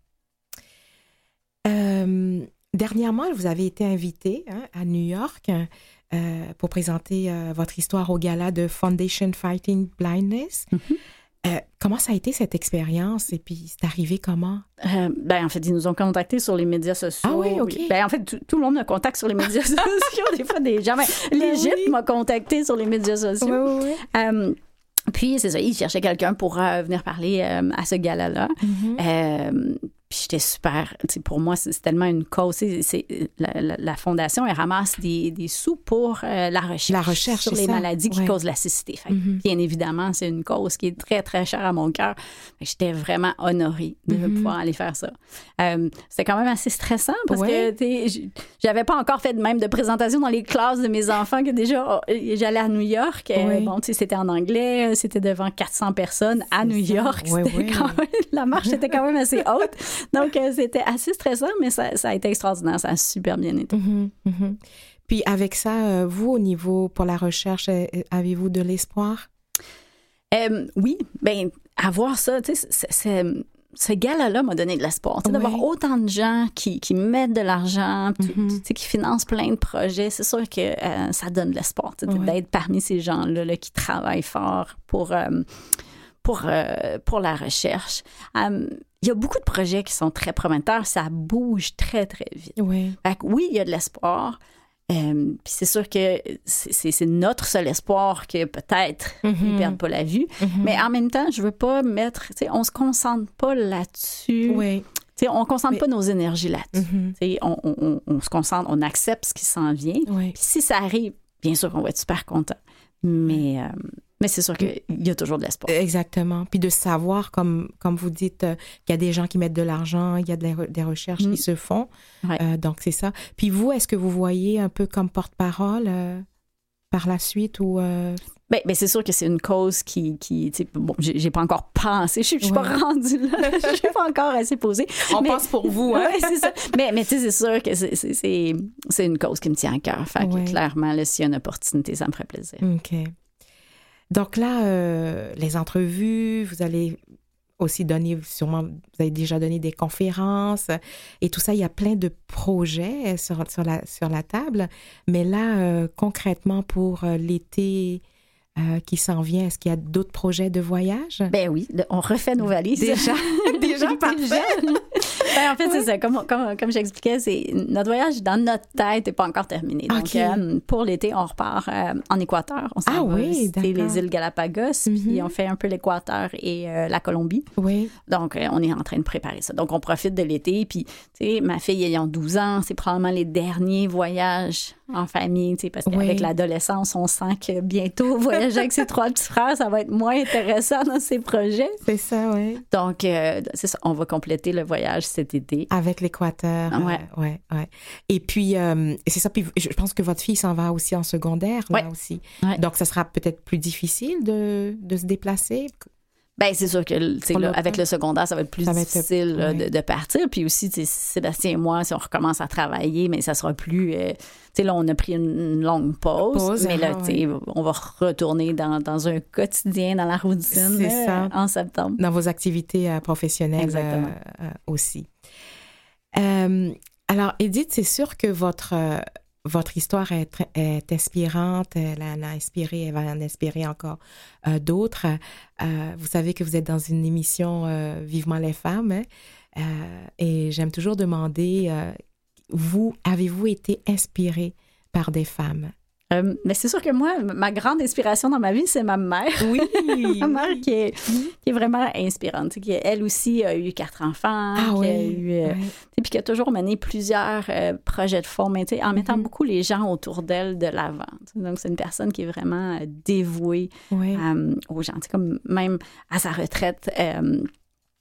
Euh, dernièrement, vous avez été invité hein, à New York euh, pour présenter euh, votre histoire au gala de Foundation Fighting Blindness. Mm-hmm. Euh, comment ça a été cette expérience et puis c'est arrivé comment? Euh, ben, en fait, ils nous ont contactés sur les médias sociaux. Ah oui, OK. Ben, en fait, tout, tout le monde me contacte sur les médias sociaux. Des fois, des gens... Ben, l'Égypte oui. m'a contacté sur les médias sociaux. Oui, oui, oui. Euh, Puis, c'est ça, ils cherchaient quelqu'un pour euh, venir parler euh, à ce gala-là. Mm-hmm. Euh, puis, j'étais super... Pour moi, c'est, c'est tellement une cause. C'est, c'est, la, la, la Fondation, elle ramasse des, des sous pour euh, la recherche, la recherche sur les ça. maladies qui ouais. causent la cécité. Fait, mm-hmm. Bien évidemment, c'est une cause qui est très, très chère à mon cœur. Fait, j'étais vraiment honorée de mm-hmm. pouvoir aller faire ça. Euh, c'était quand même assez stressant parce ouais. que j'avais pas encore fait de même de présentation dans les classes de mes enfants que déjà, oh, j'allais à New York. Ouais. Euh, bon, tu sais, c'était en anglais. C'était devant quatre cents personnes à c'est New ça. York. Ouais, ouais. Quand même, la marche était quand même assez haute. Donc, euh, c'était assez stressant, mais ça, ça a été extraordinaire. Ça a super bien été. Mm-hmm, mm-hmm. Puis avec ça, euh, vous, au niveau pour la recherche, euh, avez-vous de l'espoir? Euh, oui. Bien, avoir ça, tu sais, c'est, c'est, ce gala-là m'a donné de l'espoir. Oui. D'avoir autant de gens qui, qui mettent de l'argent, mm-hmm. qui financent plein de projets, c'est sûr que euh, ça donne de l'espoir oui. d'être parmi ces gens-là là, qui travaillent fort pour... Euh, Pour, euh, pour la recherche. Um, il y a beaucoup de projets qui sont très prometteurs. Ça bouge très, très vite. Oui, fait que oui, il y a de l'espoir. Euh, puis c'est sûr que c'est, c'est, c'est notre seul espoir que peut-être mm-hmm. ils ne perdent pas la vue. Mm-hmm. Mais en même temps, je ne veux pas mettre... On ne se concentre pas là-dessus. Oui. T'sais, on ne concentre Mais... pas nos énergies là-dessus. Mm-hmm. On, on, on se concentre, on accepte ce qui s'en vient. Oui. Puis si ça arrive, bien sûr qu'on va être super content. Mais... Euh, Mais c'est sûr qu'il y a toujours de l'espoir. Exactement. Puis de savoir, comme, comme vous dites, euh, qu'il y a des gens qui mettent de l'argent, il y a de la, des recherches mmh. qui se font. Ouais. Euh, donc, c'est ça. Puis vous, est-ce que vous voyez un peu comme porte-parole euh, par la suite ou... Euh... Bien, ben c'est sûr que c'est une cause qui... qui bon, j'ai, j'ai pas encore pensé. Je ne suis ouais. pas rendue là. Je ne suis pas encore assez posée. On mais, pense pour vous, hein? Oui, c'est ça. Mais, mais tu sais, c'est sûr que c'est, c'est, c'est, c'est une cause qui me tient à cœur. Fait que ouais. clairement, là, s'il y a une opportunité, ça me ferait plaisir. OK. Donc là, euh, les entrevues, vous allez aussi donner, sûrement, vous avez déjà donné des conférences et tout ça. Il y a plein de projets sur, sur, la, sur la table. Mais là, euh, concrètement, pour euh, l'été euh, qui s'en vient, est-ce qu'il y a d'autres projets de voyage? Ben oui, on refait nos valises. Déjà? Déjà, parfait! Ben, en fait, c'est ça. Comme, comme, comme j'expliquais, c'est, notre voyage dans notre tête n'est pas encore terminé. Donc, okay. euh, pour l'été, on repart euh, en Équateur. On s'en ah va oui, visiter les îles Galapagos, mm-hmm. puis on fait un peu l'Équateur et euh, la Colombie. Oui. Donc, euh, on est en train de préparer ça. Donc, on profite de l'été. Puis, tu sais, ma fille ayant douze ans, c'est probablement les derniers voyages en famille, tu sais, parce qu'avec oui. l'adolescence, on sent que bientôt, voyager avec ses trois petits frères, ça va être moins intéressant dans ses projets. C'est ça, oui. Donc, euh, c'est ça. On va compléter le voyage cet été. Avec l'Équateur. Ouais. Euh, ouais, ouais. Et puis, euh, c'est ça. Puis, je pense que votre fille s'en va aussi en secondaire, là ouais. aussi. Ouais. Donc, ça sera peut-être plus difficile de, de se déplacer. Bien, c'est sûr que là, avec le secondaire, ça va être plus va difficile être, ouais. de, de partir. Puis aussi, Sébastien et moi, si on recommence à travailler, mais ça sera plus... Euh, tu sais, là, on a pris une longue pause, pause mais là, tu sais, ouais. on va retourner dans, dans un quotidien, dans la routine c'est ça. Euh, en septembre. Dans vos activités euh, professionnelles Exactement. Euh, euh, aussi. Euh, alors, Edith, c'est sûr que votre... Euh, Votre histoire est, très, est inspirante, elle en a inspiré, elle va en inspirer encore euh, d'autres. Euh, vous savez que vous êtes dans une émission euh, Vivement les femmes, hein? euh, et j'aime toujours demander, euh, vous, avez-vous été inspiré par des femmes? Euh, mais c'est sûr que moi, ma grande inspiration dans ma vie, c'est ma mère. Oui. ma mère qui est, qui est vraiment inspirante. Qui, elle aussi a eu quatre enfants. Ah qui oui. a eu, euh, oui. Puis qui a toujours mené plusieurs euh, projets de fonds, mais en mettant mm-hmm. beaucoup les gens autour d'elle de l'avant. Donc, c'est une personne qui est vraiment dévouée oui. euh, aux gens. Comme même à sa retraite, euh,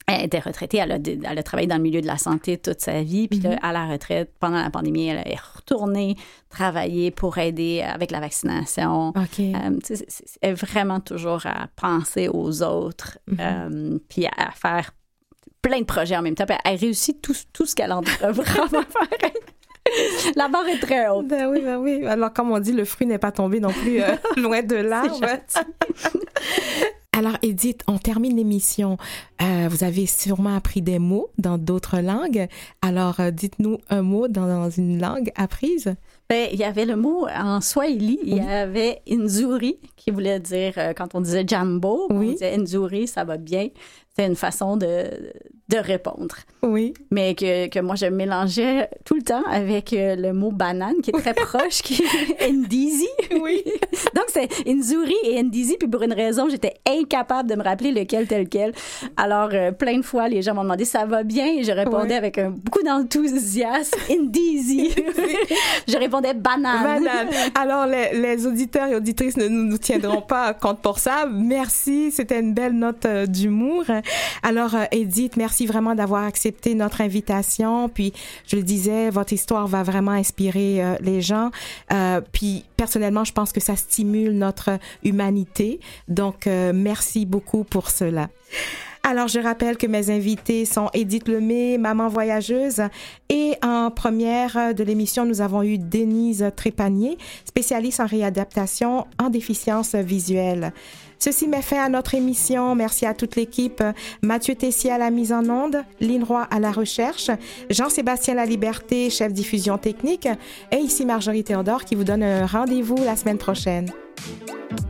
Elle était retraitée, elle a, elle a travaillé dans le milieu de la santé toute sa vie. Puis là, à la retraite, pendant la pandémie, elle est retournée travailler pour aider avec la vaccination. Okay. Euh, c'est, c'est vraiment toujours à penser aux autres, mm-hmm. euh, puis à faire plein de projets en même temps. Puis elle réussit tout, tout ce qu'elle entreprend vraiment faire. La barre est très haute. Ben oui, ben oui. Alors, comme on dit, le fruit n'est pas tombé non plus euh, loin de l'arbre. Alors, Édith, on termine l'émission. Euh, vous avez sûrement appris des mots dans d'autres langues. Alors, euh, dites-nous un mot dans, dans une langue apprise. Ben, il y avait le mot en Swahili, il y avait Nzuri, qui voulait dire, euh, quand on disait Jambo, oui. on disait Nzuri, ça va bien. C'était une façon de, de répondre. Oui. Mais que, que moi, je mélangeais tout le temps avec euh, le mot banane, qui est très proche, qui est Ndizi. Oui. Donc, c'est Nzuri et Ndizi, puis pour une raison, j'étais incapable de me rappeler lequel tel quel. Alors, euh, plein de fois, les gens m'ont demandé « ça va bien ?» et je répondais oui. avec un, beaucoup d'enthousiasme « Ndizi ». Je répondais « banane ». Banane. Alors, les, les auditeurs et auditrices ne nous, nous tiendront pas compte pour ça. Merci, c'était une belle note euh, d'humour. Alors, euh, Édith, merci vraiment d'avoir accepté notre invitation. Puis, je le disais, votre histoire va vraiment inspirer euh, les gens. Euh, puis, personnellement, je pense que ça stimule notre humanité. Donc, euh, merci beaucoup pour cela. Alors, je rappelle que mes invités sont Édith Lemay, maman voyageuse, et en première de l'émission, nous avons eu Denise Trépanier, spécialiste en réadaptation en déficience visuelle. Ceci met fin à notre émission. Merci à toute l'équipe. Mathieu Tessier à la mise en onde, Lynn Roy à la recherche, Jean-Sébastien Laliberté, chef diffusion technique, et ici Marjorie Théodore qui vous donne un rendez-vous la semaine prochaine.